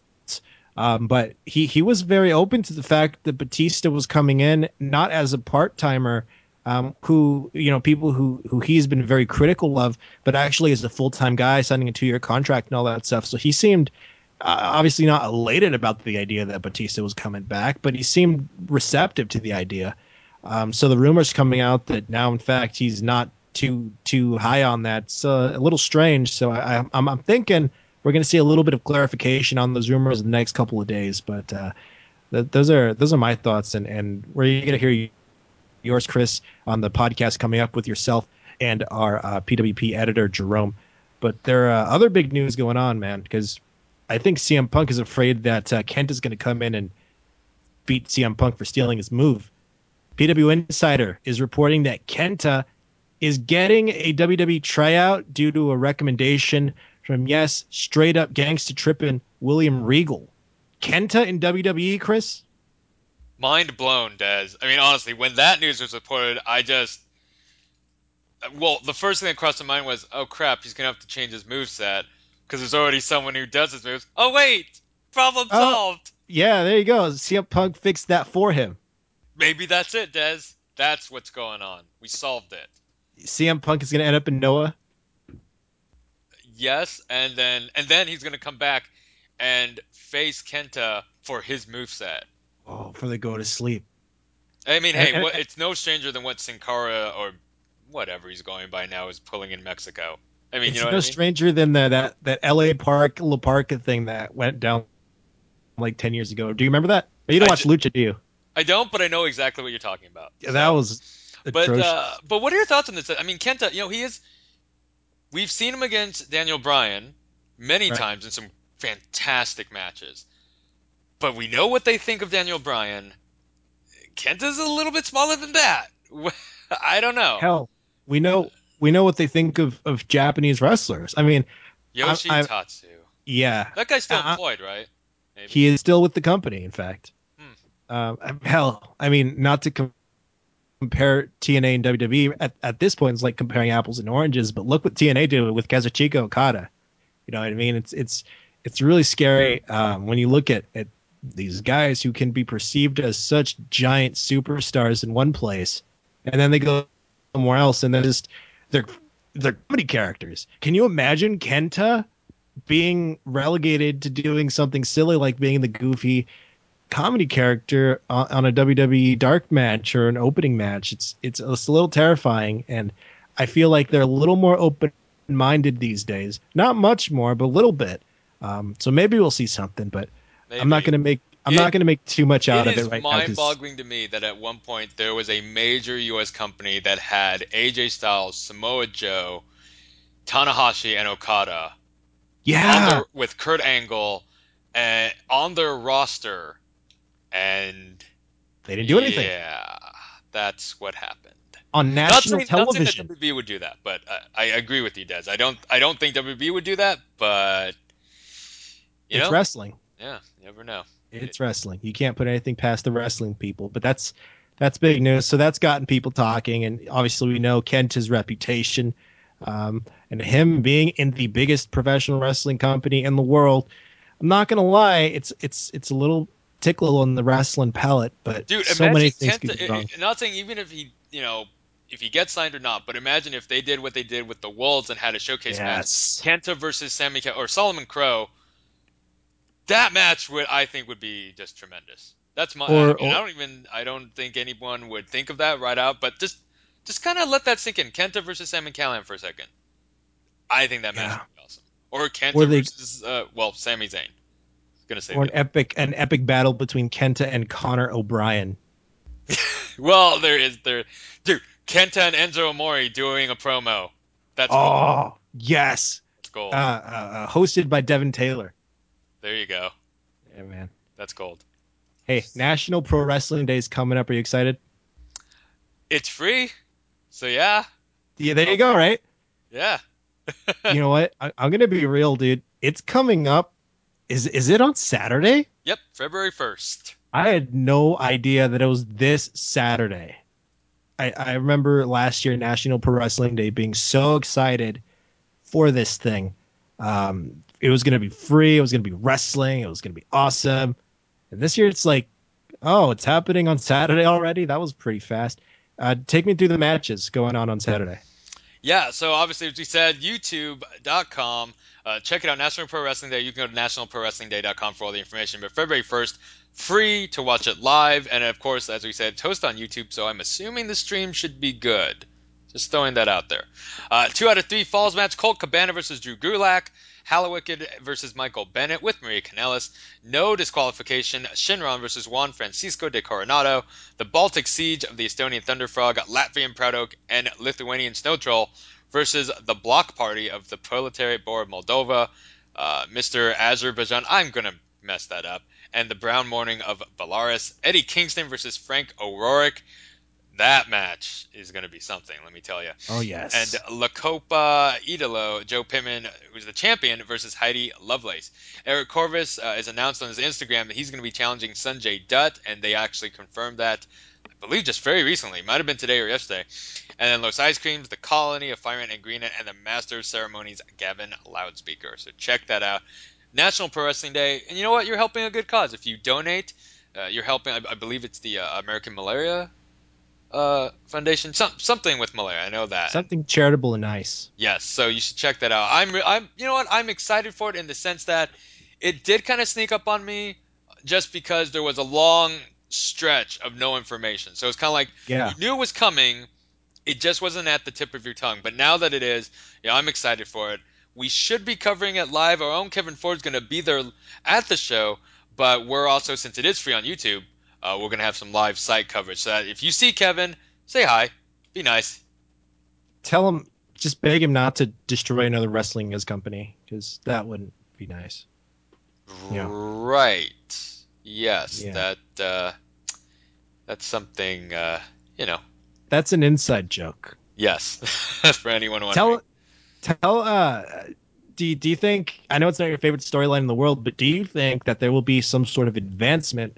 Um, but he he was very open to the fact that Batista was coming in not as a part timer, um, who you know people who who he's been very critical of, but actually as a full time guy signing a two year contract and all that stuff. So he seemed uh, obviously not elated about the idea that Batista was coming back, but he seemed receptive to the idea. Um, so the rumors coming out that now, in fact, he's not too too high on that. It's uh, a little strange. So I, I'm I'm thinking we're going to see a little bit of clarification on those rumors in the next couple of days. But uh, th- those are those are my thoughts, and and we're going to hear yours, Chris, on the podcast coming up with yourself and our uh, P W P editor Jerome. But there are uh, other big news going on, man, because I think C M Punk is afraid that uh, Kent is going to come in and beat C M Punk for stealing his move. P W Insider is reporting that Kenta is getting a W W E tryout due to a recommendation from, yes, straight up gangsta tripping William Regal. Kenta in W W E, Chris? mind blown, Des. I mean, honestly, when that news was reported, I just well, the first thing that crossed my mind was, oh crap, he's gonna have to change his moveset because there's already someone who does his moves. Oh wait, problem Oh, solved. yeah, there you go. C M Punk fixed that for him. Maybe that's it, Des. That's what's going on. We solved it. C M Punk is going to end up in Noah. Yes, and then and then he's gonna come back and face Kenta for his moveset. Oh, for the go to sleep. I mean, And, hey, and, what? It's no stranger than what Sin Cara or whatever he's going by now is pulling in Mexico. I mean, you it's know what no I mean? stranger than the, that that L A Park La Parka thing that went down like ten years ago. Do you remember that? You don't I, watch d- Lucha, do you? I don't, but I know exactly what you're talking about. Yeah, that So, was but uh, atrocious. but what are your thoughts on this? I mean, Kenta, you know, he is. We've seen him against Daniel Bryan many Right. times in some fantastic matches, but we know what they think of Daniel Bryan. Kenta's a little bit smaller than that. I don't know. Hell, we know we know what they think of of Japanese wrestlers. I mean, I, Yoshi I Tatsu. yeah, That guy's still I, employed, right? Maybe. he is still with the company. In fact, Hmm. um, hell, I mean, not to com- compare T N A and W W E at, at this point, it's like comparing apples and oranges. But look what T N A did with Kazuchika Okada. You know what I mean? It's it's it's really scary um, when you look at at these guys who can be perceived as such giant superstars in one place, and then they go somewhere else, and then just they're they're comedy characters. Can you imagine Kenta being relegated to doing something silly like being the goofy comedy character on, on a W W E dark match or an opening match? It's it's it's a little terrifying, and I feel like they're a little more open minded these days. Not much more, but a little bit. Um, so maybe we'll see something, but I'm not Maybe. gonna make I'm It not gonna make too much it out of it is right now because mind-boggling to me that at one point there was a major U S company that had A J Styles, Samoa Joe, Tanahashi, and Okada on yeah, their with Kurt Angle and on their roster, and they didn't do anything yeah, that's what happened. on Not national saying not saying that television. W W E would do that, but uh, I agree with you, Des. I don't I don't think W W E would do that, but you It's know, wrestling. yeah, you never know. It, It's wrestling. You can't put anything past the wrestling people. But that's that's big news. So that's gotten people talking, and obviously we know Kenta's reputation, um, and him being in the biggest professional wrestling company in the world. I'm not gonna lie, it's it's it's a little tickle on the wrestling palate, but Dude, so many imagine things could Kenta. go i- wrong. i- Not saying even if he, you know, if he gets signed or not, but imagine if they did what they did with the Wolves and had a showcase match, Yes. Kenta versus Sammy Ca- or Solomon Crow. That match would I think would be just tremendous. That's my. I Or, mean, I or don't even. I don't think anyone would think of that right out, but just, just kind of let that sink in. Kenta versus Sammy Callahan for a second. I think that match yeah. would be awesome. Or Or Kenta they versus, uh, well, Sami Zayn. Gonna say or the an other. epic an epic battle between Kenta and Connor O'Brien. Well, there is there, dude. Kenta and Enzo Amore doing a promo. That's gold. Oh yes. That's Uh, gold. uh, uh, hosted by Devin Taylor. There you go. Yeah, man. That's gold. Hey, National Pro Wrestling Day is coming up. Are you excited? It's free, so yeah, Yeah, there you I'll, go. Right. yeah. You know what? I, I'm gonna be real, dude. It's coming up. Is is it on Saturday? Yep, February first. I had no idea that it was this Saturday. I, I remember last year National Pro Wrestling Day being so excited for this thing. Um, it was gonna be free. It was gonna be wrestling. It was gonna be awesome. And this year it's like, oh, it's happening on Saturday already. That was pretty fast. Uh, take me through the matches going on on Saturday. Yeah, so obviously, as we said, YouTube dot com. Uh, check it out, National Pro Wrestling Day. You can go to national pro wrestling day dot com for all the information. But February first, free to watch it live. And of course, as we said, toast on YouTube. So I'm assuming the stream should be good. Just throwing that out there. Uh, two out of three falls match: Colt Cabana versus Drew Gulak. Hallowicked versus Michael Bennett with Maria Kanellis. No disqualification. Shinron versus Juan Francisco de Coronado. The Baltic Siege of the Estonian Thunderfrog, Latvian Proud Oak, and Lithuanian Snow Troll versus the Block Party of the Proletariat Boar of Moldova, uh, Mister Azerbaijan. I'm going to mess that up. And the Brown Morning of Belarus. Eddie Kingston versus Frank O'Rourke. That match is going to be something, let me tell you. Oh And yes. La Copa Idolo, Joe Pittman, who's the champion, versus Heidi Lovelace. Eric Corvus uh, is announced on his Instagram that he's going to be challenging Sanjay Dutt, and they actually confirmed that, I believe, just very recently. Might have been today or yesterday. And then Los Ice Creams, The Colony of Fireman and Green, and the Master of Ceremonies, Gavin Loudspeaker. So check that out. National Pro Wrestling Day. And you know what? You're helping a good cause. If you donate, uh, you're helping, I, I believe it's the uh, American Malaria uh, Foundation, some, something with malaria. I know that. And Something charitable and nice. yes, so you should check that out. I'm, re- I'm, you know what? I'm excited for it in the sense that it did kind of sneak up on me just because there was a long stretch of no information. So it's kind of like you Yeah. knew it was coming, it just wasn't at the tip of your tongue. But now that it is, yeah, I'm excited for it. We should be covering it live. Our own Kevin Ford's going to be there at the show, but we're also, since it is free on YouTube, uh, we're going to have some live site coverage. So that if you see Kevin, say hi, be nice. Tell him, just beg him not to destroy another wrestling his company, because that wouldn't be nice. Yeah. Right. Yes, Yeah. that uh, that's something. Uh, you know. That's an inside joke. Yes, for anyone wondering. Tell tell uh do you, do you think, I know it's not your favorite storyline in the world, but do you think that there will be some sort of advancement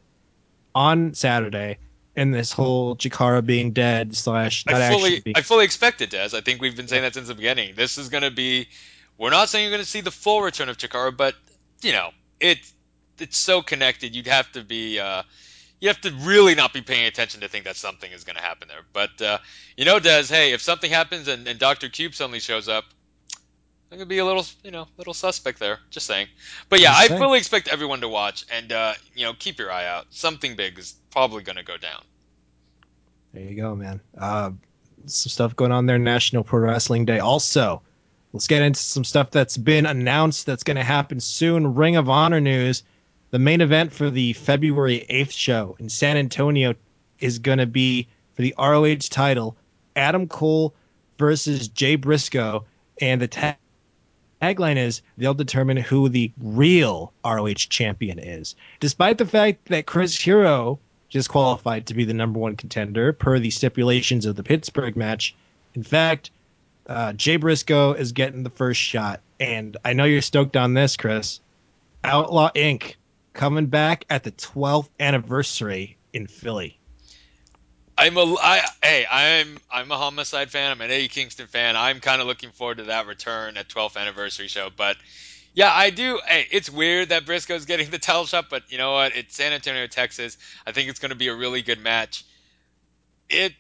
on Saturday in this whole Chikara being dead slash I not actually fully, being I fully expect it, Des. I think we've been yeah. saying that since the beginning. This is going to be. We're not saying you're going to see the full return of Chikara, but you know, it it's so connected. You'd have to be. Uh, you have to really not be paying attention to think that something is going to happen there. But uh, you know, Des, hey, if something happens and, and Doctor Cube suddenly shows up, I'm gonna be a little, you know, little suspect there. Just saying. But yeah, Just I saying. fully expect everyone to watch and uh, you know, keep your eye out. Something big is probably gonna go down. There you go, man. Uh, some stuff going on there. National Pro Wrestling Day. Also, let's get into some stuff that's been announced that's going to happen soon. Ring of Honor news. The main event for the February eighth show in San Antonio is going to be for the R O H title Adam Cole versus Jay Briscoe. And the tag tagline is they'll determine who the real R O H champion is. Despite the fact that Chris Hero just qualified to be the number one contender per the stipulations of the Pittsburgh match. In fact, uh, Jay Briscoe is getting the first shot. And I know you're stoked on this, Chris. Outlaw Incorporated coming back at the twelfth anniversary in Philly. I'm a I hey I'm I'm a Homicide fan. I'm an Eddie Kingston fan. I'm kind of looking forward to that return at twelfth anniversary show. But yeah, I do. Hey, it's weird that Briscoe's getting the title shot, but you know what? It's San Antonio, Texas. I think it's going to be a really good match. It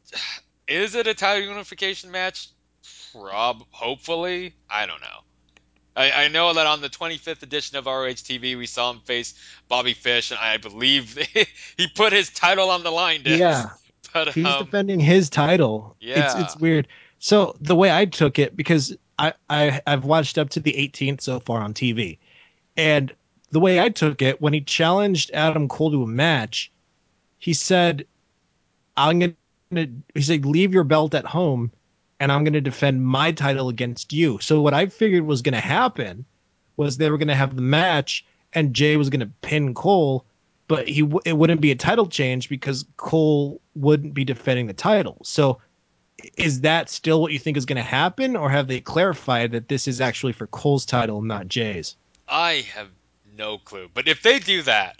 is it a title unification match? Prob hopefully. I don't know. I, I know that on the twenty-fifth edition of R O H T V, we saw him face Bobby Fish, and I believe he put his title on the line, Des. Yeah, But he's um, defending his title. It's yeah, it's weird. So the way I took it, because I, I I've watched up to the eighteenth so far on T V, and the way I took it, when he challenged Adam Cole to a match, he said, I'm gonna he said, leave your belt at home and I'm gonna defend my title against you. So what I figured was gonna happen was they were gonna have the match and Jay was gonna pin Cole, but he w- it wouldn't be a title change because Cole wouldn't be defending the title. So is that still what you think is going to happen, or have they clarified that this is actually for Cole's title, not Jay's? I have no clue. But if they do that,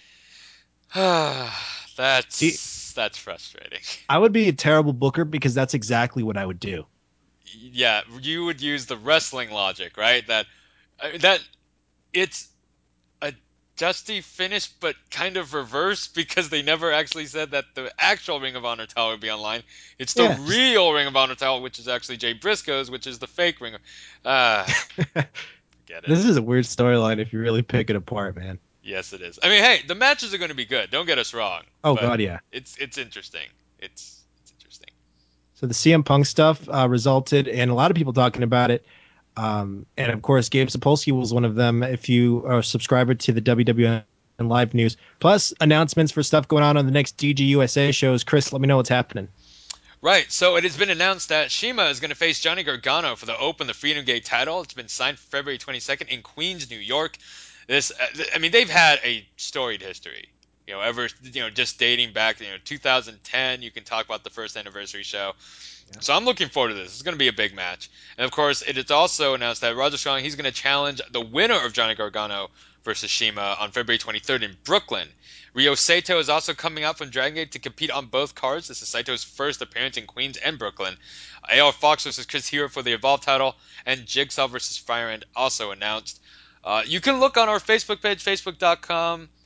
See, that's that's frustrating. I would be a terrible booker because that's exactly what I would do. Yeah, you would use the wrestling logic, right? That uh, that it's a dusty finish, but kind of reverse because they never actually said that the actual Ring of Honor title would be online. It's the Yeah, just real Ring of Honor title, which is actually Jay Briscoe's, which is the fake Ring of. Ah, forget it. this is a weird storyline if you really pick it apart, man. Yes, it is. I mean, hey, the matches are going to be good. Don't get us wrong, Oh but god, yeah. it's it's interesting. It's it's interesting. So the C M Punk stuff uh, resulted in a lot of people talking about it. Um, and of course, Gabe Sapolsky was one of them. If you are a subscriber to the W W N Live News, plus announcements for stuff going on on the next D G U S A shows. Chris, let me know what's happening. Right, so it has been announced that Shima is going to face Johnny Gargano for the Open, the Freedom Gate title. It's been signed for February twenty-second in Queens, New York. This, uh, th- I mean, they've had a storied history. You know, ever, you know, just dating back, you know, two thousand ten. You can talk about the first anniversary show. Yeah. So I'm looking forward to this. It's going to be a big match. And of course, it is also announced that Roger Strong, he's going to challenge the winner of Johnny Gargano versus Shima on February twenty-third in Brooklyn. Ryo Saito is also coming out from Dragon Gate to compete on both cards. This is Saito's first appearance in Queens and Brooklyn. A R Fox versus Chris Hero for the Evolve title, and Jigsaw versus Fireend also announced. Uh, you can look on our Facebook page, facebook dot com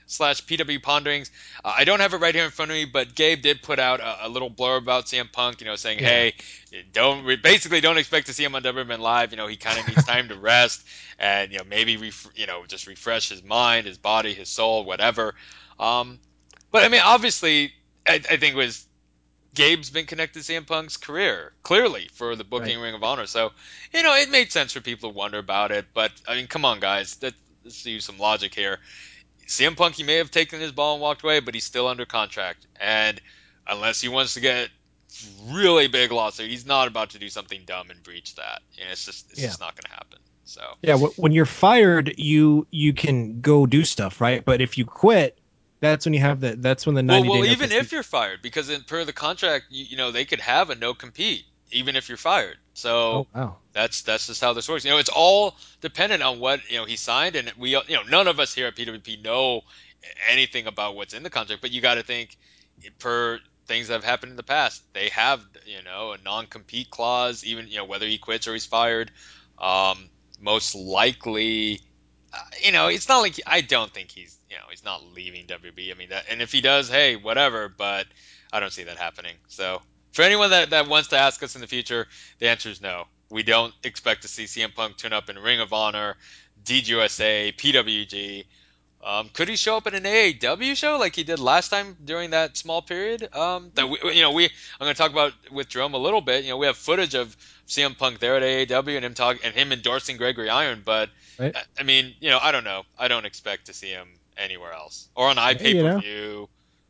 slash P W Ponderings. Uh, I don't have it right here in front of me, but Gabe did put out a, a little blurb about C M Punk, you know, saying, Yeah. hey, don't re- basically don't expect to see him on W W E Live. You know, he kind of needs time to rest and, you know, maybe, ref- you know, just refresh his mind, his body, his soul, whatever. Um, but I mean, obviously, I, I think it was Gabe's been connected to C M Punk's career, clearly, for the Right. booking Ring of Honor. So, you know, it made sense for people to wonder about it. But, I mean, come on, guys. That, let's use some logic here. C M Punk, he may have taken his ball and walked away, but he's still under contract. And unless he wants to get really big lawsuit, he's not about to do something dumb and breach that. And it's just, it's Yeah. just not going to happen. So, Yeah, wh- when you're fired, you you can go do stuff, right? But if you quit, that's when you have the that's when the well, ninety day well, no even if compete. you're fired, because in per the contract, you, you know, they could have a no compete even if you're fired. So Oh wow. that's that's just how this works. You know, it's all dependent on what you know he signed, and we, you know, none of us here at P W P know anything about what's in the contract. But you got to think, per things that have happened in the past, they have you know a non-compete clause, even you know whether he quits or he's fired. Um, most likely uh, you know, it's not like I don't think he's, you know, he's not leaving W W E. I mean, that, and if he does, hey, whatever. But I don't see that happening. So for anyone that, that wants to ask us in the future, the answer is no. We don't expect to see C M Punk turn up in Ring of Honor, D G U S A, P W G. Um, could he show up at an A A W show like he did last time during that small period? Um, that we, you know, we I'm going to talk about with Jerome a little bit. You know, we have footage of C M Punk there at A A W and him talk and him endorsing Gregory Iron. But Right. I I mean, you know, I don't know. I don't expect to see him anywhere else or on Hey, you know. iPay-per-view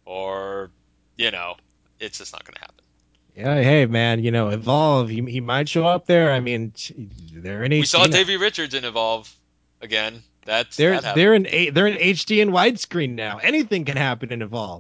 or you know, it's just not going to happen. Yeah. Hey, man. You know, evolve. He he might show up there. I mean, they're in We saw H D now. Davey Richards in Evolve again. That's They're that they're happened. in a they're in H D and widescreen now. Anything can happen in evolve.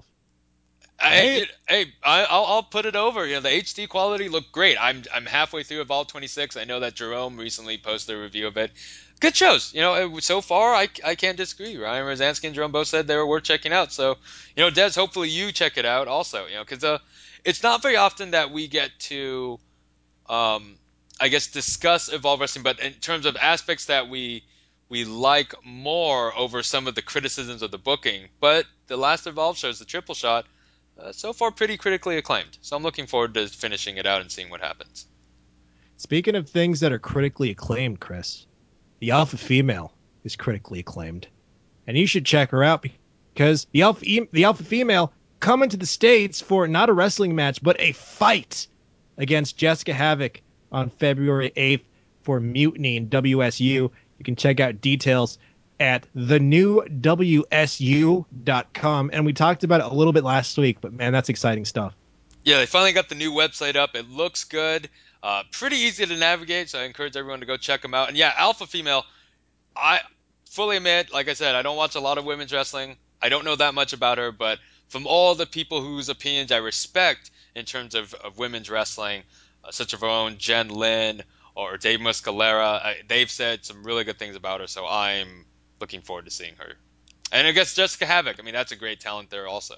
I, Right. you- hey, I, I'll, I'll put it over. You know, the H D quality looked great. I'm I'm halfway through Evolve twenty-six. I know that Jerome recently posted a review of it. Good shows. You know, it- so far I, I can't disagree. Ryan Rosansky and Jerome both said they were worth checking out. So, you know, Des, hopefully you check it out also. You know, because uh, it's not very often that we get to um, I guess discuss Evolve Wrestling, but in terms of aspects that we we like more over some of the criticisms of the booking. But the last Evolve shows, the Triple Shot, uh, so far pretty critically acclaimed. So I'm looking forward to finishing it out and seeing what happens. Speaking of things that are critically acclaimed, Chris, the alpha female is critically acclaimed, and you should check her out because the alpha e- the alpha female coming to the states for not a wrestling match but a fight against Jessica Havoc on February eighth for Mutiny in W S U. You can check out details at the new W S U dot com, and we talked about it a little bit last week, but man, that's exciting stuff. Yeah, they finally got the new website up. It looks good. Uh, pretty easy to navigate, so I encourage everyone to go check them out. And yeah, Alpha Female, I fully admit, like I said, I don't watch a lot of women's wrestling. I don't know that much about her, but from all the people whose opinions I respect in terms of, of women's wrestling, uh, such as our own Jen Lynn or Dave Muscalera, I, they've said some really good things about her, so I'm looking forward to seeing her. And I guess Jessica Havoc, I mean, that's a great talent there also.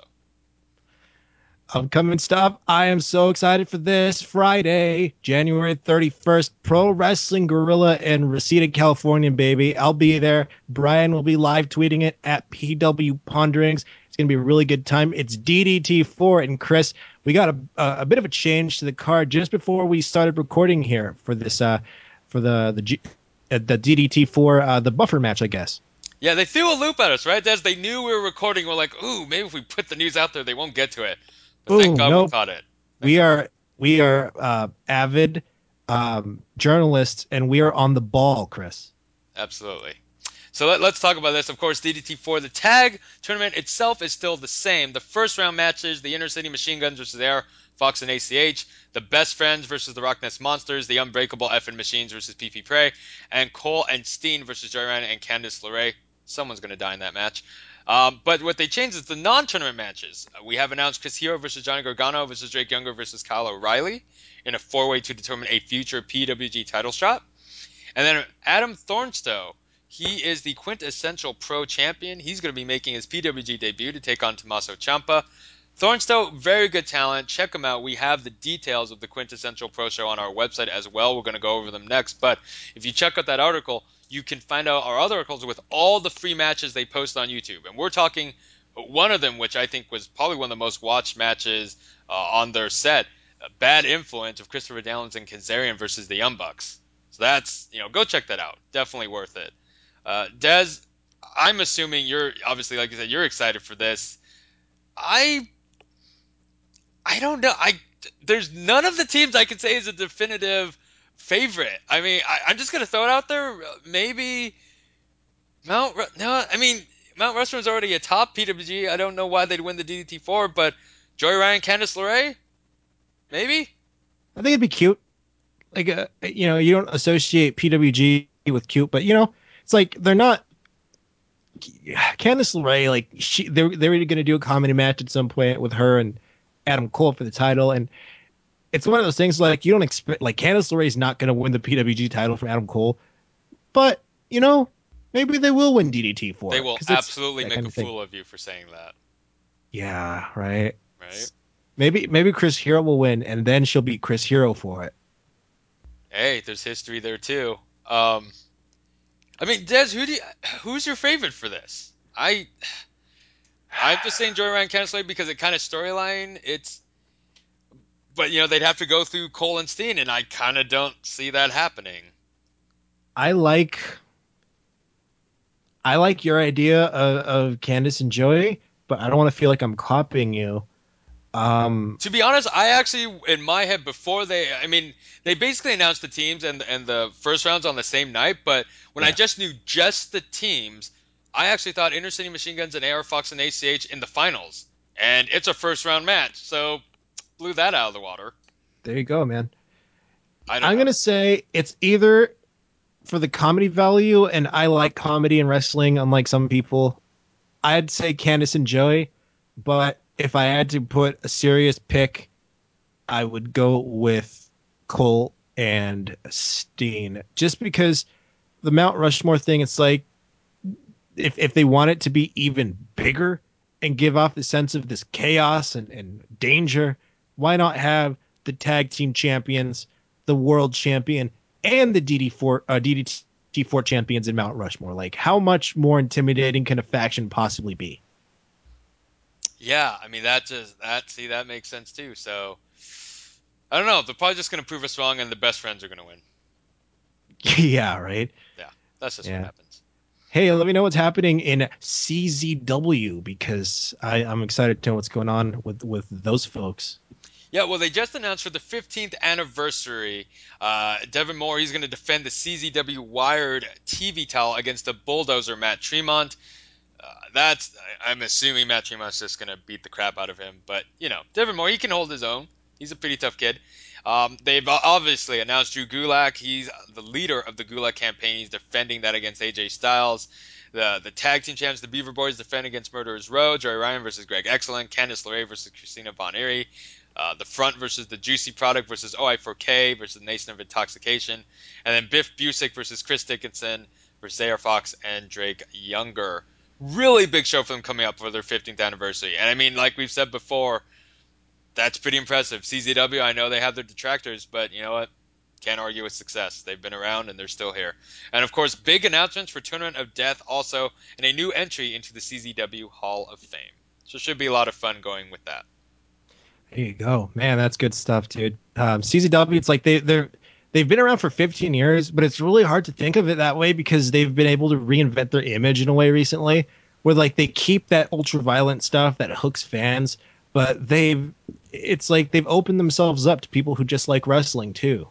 Upcoming stuff. I am so excited for this Friday, January thirty-first. Pro Wrestling Gorilla in Reseda, California, baby. I'll be there. Brian will be live tweeting it at P W Ponderings. It's going to be a really good time. It's D D T four. And Chris, we got a, a, a bit of a change to the card just before we started recording here for this, uh, for the, the, G, uh, the D D T four, uh, the buffer match, I guess. Yeah, they threw a loop at us, right? As they knew we were recording, we're like, ooh, maybe if we put the news out there, they won't get to it. But thank Ooh, God we no, caught it. Thank we God. are we are uh, avid um, journalists, and we are on the ball, Chris. Absolutely. So let, us talk about this. Of course, D D T four, the tag tournament itself is still the same. The first round matches, the Inner City Machine Guns versus Air, Fox and A C H, the Best Friends versus the Rocknest Monsters, the Unbreakable Effin' Machines versus P P Prey, and Cole and Steen versus Joey Ryan and Candice LeRae. Someone's going to die in that match. Um, but what they changed is the non-tournament matches. Uh, we have announced Chris Hero versus Johnny Gargano versus Drake Younger versus Kyle O'Reilly in a four-way to determine a future P W G title shot. And then Adam Thornstowe, he is the quintessential pro champion. He's going to be making his P W G debut to take on Tommaso Ciampa. Thornstowe, very good talent. Check him out. We have the details of the quintessential pro show on our website as well. We're going to go over them next. But if you check out that article, you can find out our other articles with all the free matches they post on YouTube. And we're talking one of them, which I think was probably one of the most watched matches uh, on their set, a Bad Influence of Christopher Downs and Kazarian versus the Young Bucks. So that's, you know, go check that out. Definitely worth it. Uh, Dez, I'm assuming you're, obviously, like you said, you're excited for this. I I don't know. I There's none of the teams I can say is a definitive favorite. I mean, I, I'm just gonna throw it out there. Maybe Mount. Ru- No, I mean Mount Rushmore's already a top P W G. I don't know why they'd win the D D T four, but Joey Ryan, Candice LeRae, maybe. I think it'd be cute. Like, uh, you know, you don't associate P W G with cute, but you know, it's like they're not. Candice LeRae, like she, they're they're going to do a comedy match at some point with her and Adam Cole for the title, and it's one of those things like you don't expect. Like Candice LeRae's not going to win the P W G title from Adam Cole, but you know, maybe they will win D D T for They it will because it's absolutely that make kind a of thing. fool of you for saying that, Yeah, right. right? Maybe maybe Chris Hero will win, and then she'll beat Chris Hero for it. Hey, there's history there too. Um, I mean, Des, who do you, who's your favorite for this? I I'm just saying Joey Ryan Candice LeRae because it kind of storyline. It's But you know they'd have to go through Cole and Steen, and I kind of don't see that happening. I like I like your idea of, of Candace and Joey, but I don't want to feel like I'm copying you. Um, To be honest, I actually in my head before they, I mean, they basically announced the teams and and the first rounds on the same night. But when I yeah, just knew just the teams, I actually thought Inner City Machine Guns and A R Fox and A C H in the finals, and it's a first round match, so blew that out of the water. there you go, man. I don't I'm know. gonna say it's either for the comedy value, and I like comedy and wrestling, unlike some people. I'd say Candace and Joey, but if I had to put a serious pick, I would go with Cole and Steen, just because the Mount Rushmore thing. It's like if if they want it to be even bigger and give off the sense of this chaos and, and danger, why not have the tag team champions, the world champion, and the D D four uh, D D T four champions in Mount Rushmore? Like, how much more intimidating can a faction possibly be? Yeah, I mean that just that see that makes sense too. So I don't know. They're probably just gonna prove us wrong, and the best friends are gonna win. Yeah, right. Yeah, that's just what Yeah. happens. Hey, let me know what's happening in C Z W because I, I'm excited to know what's going on with with those folks. Yeah, well, they just announced for the fifteenth anniversary, uh, Devin Moore, he's going to defend the C Z W Wired T V title against the Bulldozer Matt Tremont. Uh, that's, I'm assuming Matt Tremont's just going to beat the crap out of him. But, you know, Devin Moore, he can hold his own. He's a pretty tough kid. Um, they've obviously announced Drew Gulak. He's the leader of the Gulak campaign. He's defending that against A J Styles. The the tag team champs, the Beaver Boys, defend against Murderers Row. Joey Ryan versus Greg Excellent. Candice LeRae versus Christina Von Eerie. Uh, the Front versus the Juicy Product versus O I four K versus Nation of Intoxication. And then Biff Busick versus Chris Dickinson versus Zaire Fox and Drake Younger. Really big show for them coming up for their fifteenth anniversary. And I mean, like we've said before, that's pretty impressive. C Z W, I know they have their detractors, but you know what? Can't argue with success. They've been around and they're still here. And of course, big announcements for Tournament of Death also, and a new entry into the C Z W Hall of Fame. So it should be a lot of fun going with that. There you go, man. That's good stuff, dude. Um, C Z W, it's like they they're they've been around for fifteen years, but it's really hard to think of it that way because they've been able to reinvent their image in a way recently, where like they keep that ultra violent stuff that hooks fans, but they've it's like they've opened themselves up to people who just like wrestling too.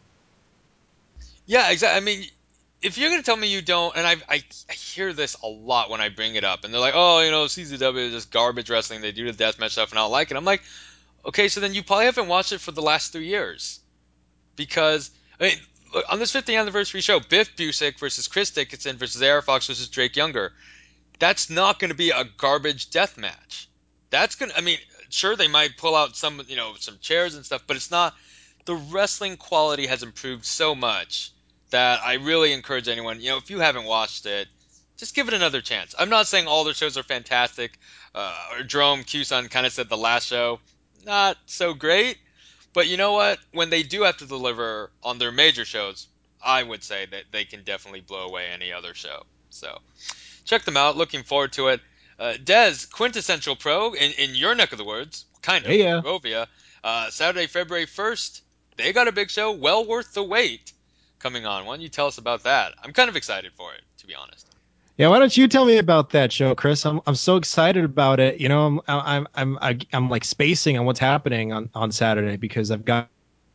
Yeah, exactly. I mean, if you're going to tell me you don't, and I, I, I hear this a lot when I bring it up, and they're like, oh, you know, C Z W is just garbage wrestling. They do the deathmatch stuff and I don't like it. I'm like, okay, so then you probably haven't watched it for the last three years. Because I mean, look, on this fiftieth anniversary show, Biff Busick versus Chris Dickinson versus Air Fox versus Drake Younger. That's not going to be a garbage death match. That's going to, I mean, sure, they might pull out some, you know, some chairs and stuff, but it's not, the wrestling quality has improved so much that I really encourage anyone, you know, if you haven't watched it, just give it another chance. I'm not saying all their shows are fantastic. Uh, or Jerome Cuson kind of said the last show, not so great. But you know what? When they do have to deliver on their major shows, I would say that they can definitely blow away any other show. So check them out. Looking forward to it. Uh, Dez, Quintessential Pro in, in your neck of the woods, kind Yeah, of, yeah. Monrovia. Uh, Saturday, February first, they got a big show, well worth the wait, coming on. Why don't you tell us about that? I'm kind of excited for it, to be honest. Yeah, why don't you tell me about that show, Chris? I'm I'm so excited about it. You know, I'm I'm I'm I'm, I'm like spacing on what's happening on on Saturday because I've got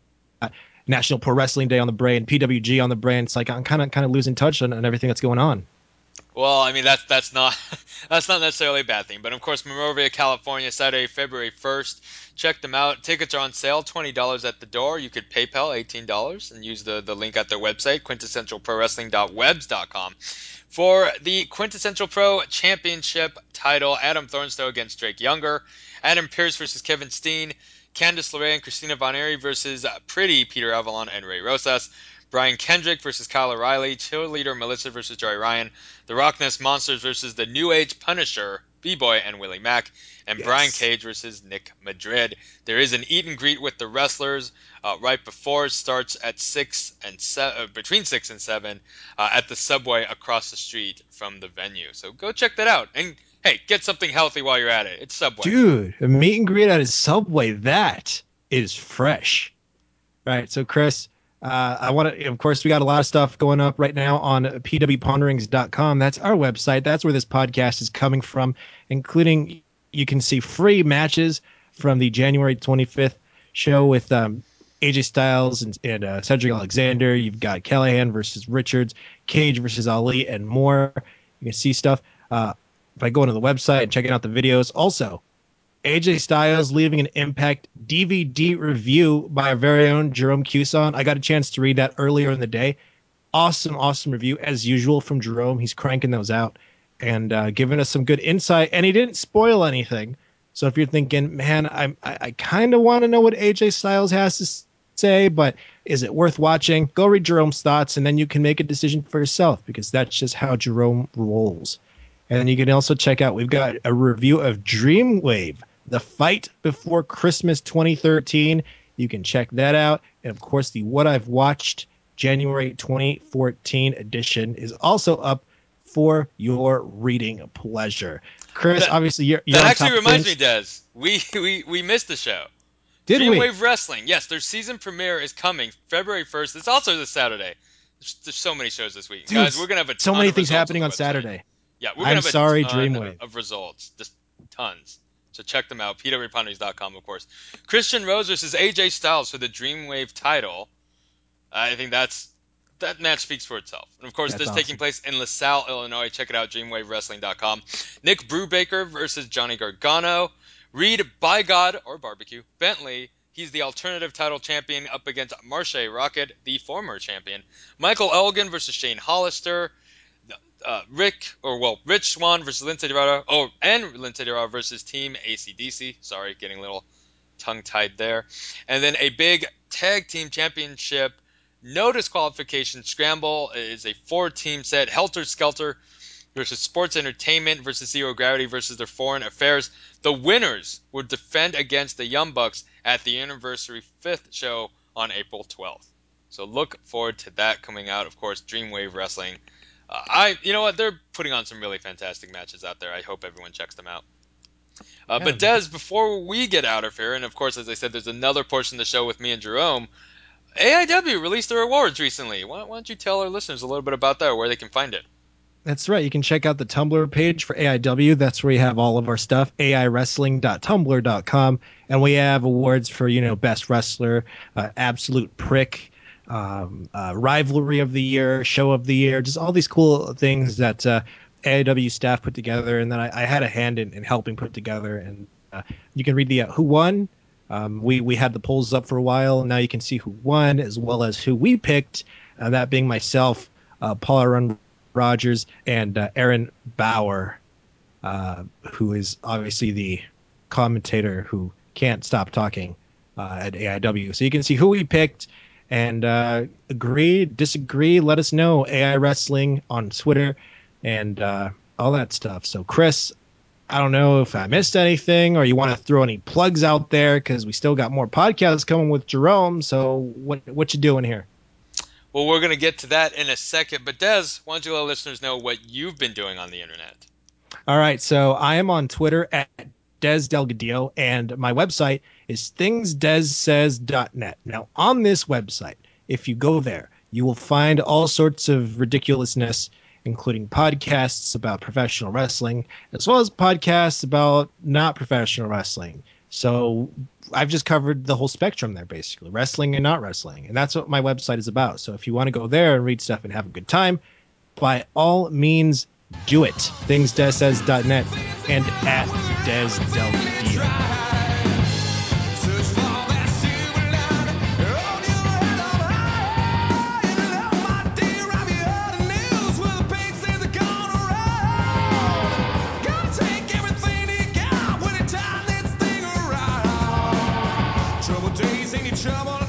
National Pro Wrestling Day on the brain, P W G on the brain. It's like I'm kind of kind of losing touch on, on everything that's going on. Well, I mean that's that's not that's not necessarily a bad thing, but of course, Monrovia, California, Saturday, February first. Check them out. Tickets are on sale, twenty dollars at the door. You could PayPal eighteen dollars and use the the link at their website, quintessential pro wrestling dot webs dot com. For the Quintessential Pro Championship title, Adam Thornstowe against Drake Younger, Adam Pearce versus Kevin Steen, Candice LeRae and Christina Von Eerie versus uh, Pretty Peter Avalon and Ray Rosas, Brian Kendrick versus Kyle O'Reilly, cheerleader Melissa versus Joey Ryan, the Rockness Monsters versus the New Age Punisher, B-Boy and Willie Mack, and Brian Yes. Cage versus Nick Madrid. There is an eat and greet with the wrestlers uh, right before. It starts at six and se- uh, between six and seven uh, at the Subway across the street from the venue. So go check that out. And hey, get something healthy while you're at it. It's Subway. Dude, a meet and greet at a Subway, that is fresh. Right. So, Chris, uh, I want to, of course, we got a lot of stuff going up right now on p w ponderings dot com. That's our website. That's where this podcast is coming from, including you can see free matches from the January twenty-fifth show with um, A J Styles and, and uh, Cedric Alexander. You've got Callahan versus Richards, Cage versus Ali, and more. You can see stuff uh, by going to the website and checking out the videos. Also, A J Styles leaving an Impact D V D review by our very own Jerome Cuson. I got a chance to read that earlier in the day. Awesome, awesome review as usual from Jerome. He's cranking those out and uh, giving us some good insight. And he didn't spoil anything. So if you're thinking, man, I'm, I, I kind of want to know what A J Styles has to say, but is it worth watching? Go read Jerome's thoughts, and then you can make a decision for yourself because that's just how Jerome rolls. And then you can also check out, we've got a review of Dreamwave, The Fight Before Christmas twenty thirteen. You can check that out. And of course, the What I've Watched January twenty fourteen edition is also up for your reading pleasure. Chris, That obviously, you're, you're that on actually top of reminds me, things. Des. We we we missed the show. Did we? Dreamwave Wrestling. Yes, their season premiere is coming February first. It's also this Saturday. There's, there's so many shows this week. Dude, Guys, we're going to have a so ton many of things results on happening the on website. Saturday. Yeah, we're going I'm to have a sorry, ton Dreamwave. of results. Just tons. So check them out. p w ponderings dot com, of course. Christian Rose versus A J Styles for the Dreamwave title. I think that's that match speaks for itself. And of course, That's this is taking awesome. place in LaSalle, Illinois. Check it out, dreamwave wrestling dot com. Nick Brubaker versus Johnny Gargano. Reed By God or Barbecue Bentley. He's the alternative title champion up against Marche Rocket, the former champion. Michael Elgin versus Shane Hollister. Uh, Rick, or well, Rich Swan versus Lindsay Dorado. Oh, and Lindsay Dorado versus Team A C D C. Sorry, getting a little tongue-tied there. And then a big tag team championship, no disqualification scramble is a four-team set. Helter Skelter versus Sports Entertainment versus Zero Gravity versus their Foreign Affairs. The winners will defend against the Young Bucks at the anniversary fifth show on April twelfth. So look forward to that coming out. Of course, Dreamwave Wrestling. Uh, I, you know what? They're putting on some really fantastic matches out there. I hope everyone checks them out. Uh, Yeah. but Des, before we get out of here, and of course, as I said, there's another portion of the show with me and Jerome. A I W released their awards recently. Why, why don't you tell our listeners a little bit about that, or where they can find it? That's right. You can check out the Tumblr page for A I W. That's where you have all of our stuff, a i wrestling dot tumblr dot com. And we have awards for, you know, best wrestler, uh, absolute prick, um, uh, rivalry of the year, show of the year, just all these cool things that uh, A I W staff put together. And then I, I had a hand in, in helping put together. And uh, you can read the uh, who won. Um, we, we had the polls up for a while. Now you can see who won as well as who we picked, uh, that being myself, uh, Paula Run Rogers, and uh, Aaron Bauer, uh, who is obviously the commentator who can't stop talking uh, at A I W. So you can see who we picked and uh, agree, disagree, let us know. A I Wrestling on Twitter and uh, all that stuff. So, Chris, I don't know if I missed anything or you want to throw any plugs out there because we still got more podcasts coming with Jerome. So what what you doing here? Well, we're going to get to that in a second. But Des, why don't you let listeners know what you've been doing on the internet? All right, so I am on Twitter at Des Delgadillo, and my website is things des says dot net. Now, on this website, if you go there, you will find all sorts of ridiculousness, including podcasts about professional wrestling, as well as podcasts about not professional wrestling. So I've just covered the whole spectrum there, basically, wrestling and not wrestling. And that's what my website is about. So if you want to go there and read stuff and have a good time, by all means, do it. things des says dot net and at Des Delgadillo. Search for that silver line. Hold your head up high. You know, my dear, have you heard the news? Well, the big things are gone around. Gotta take everything you got when it's time this thing around. Trouble days ain't any trouble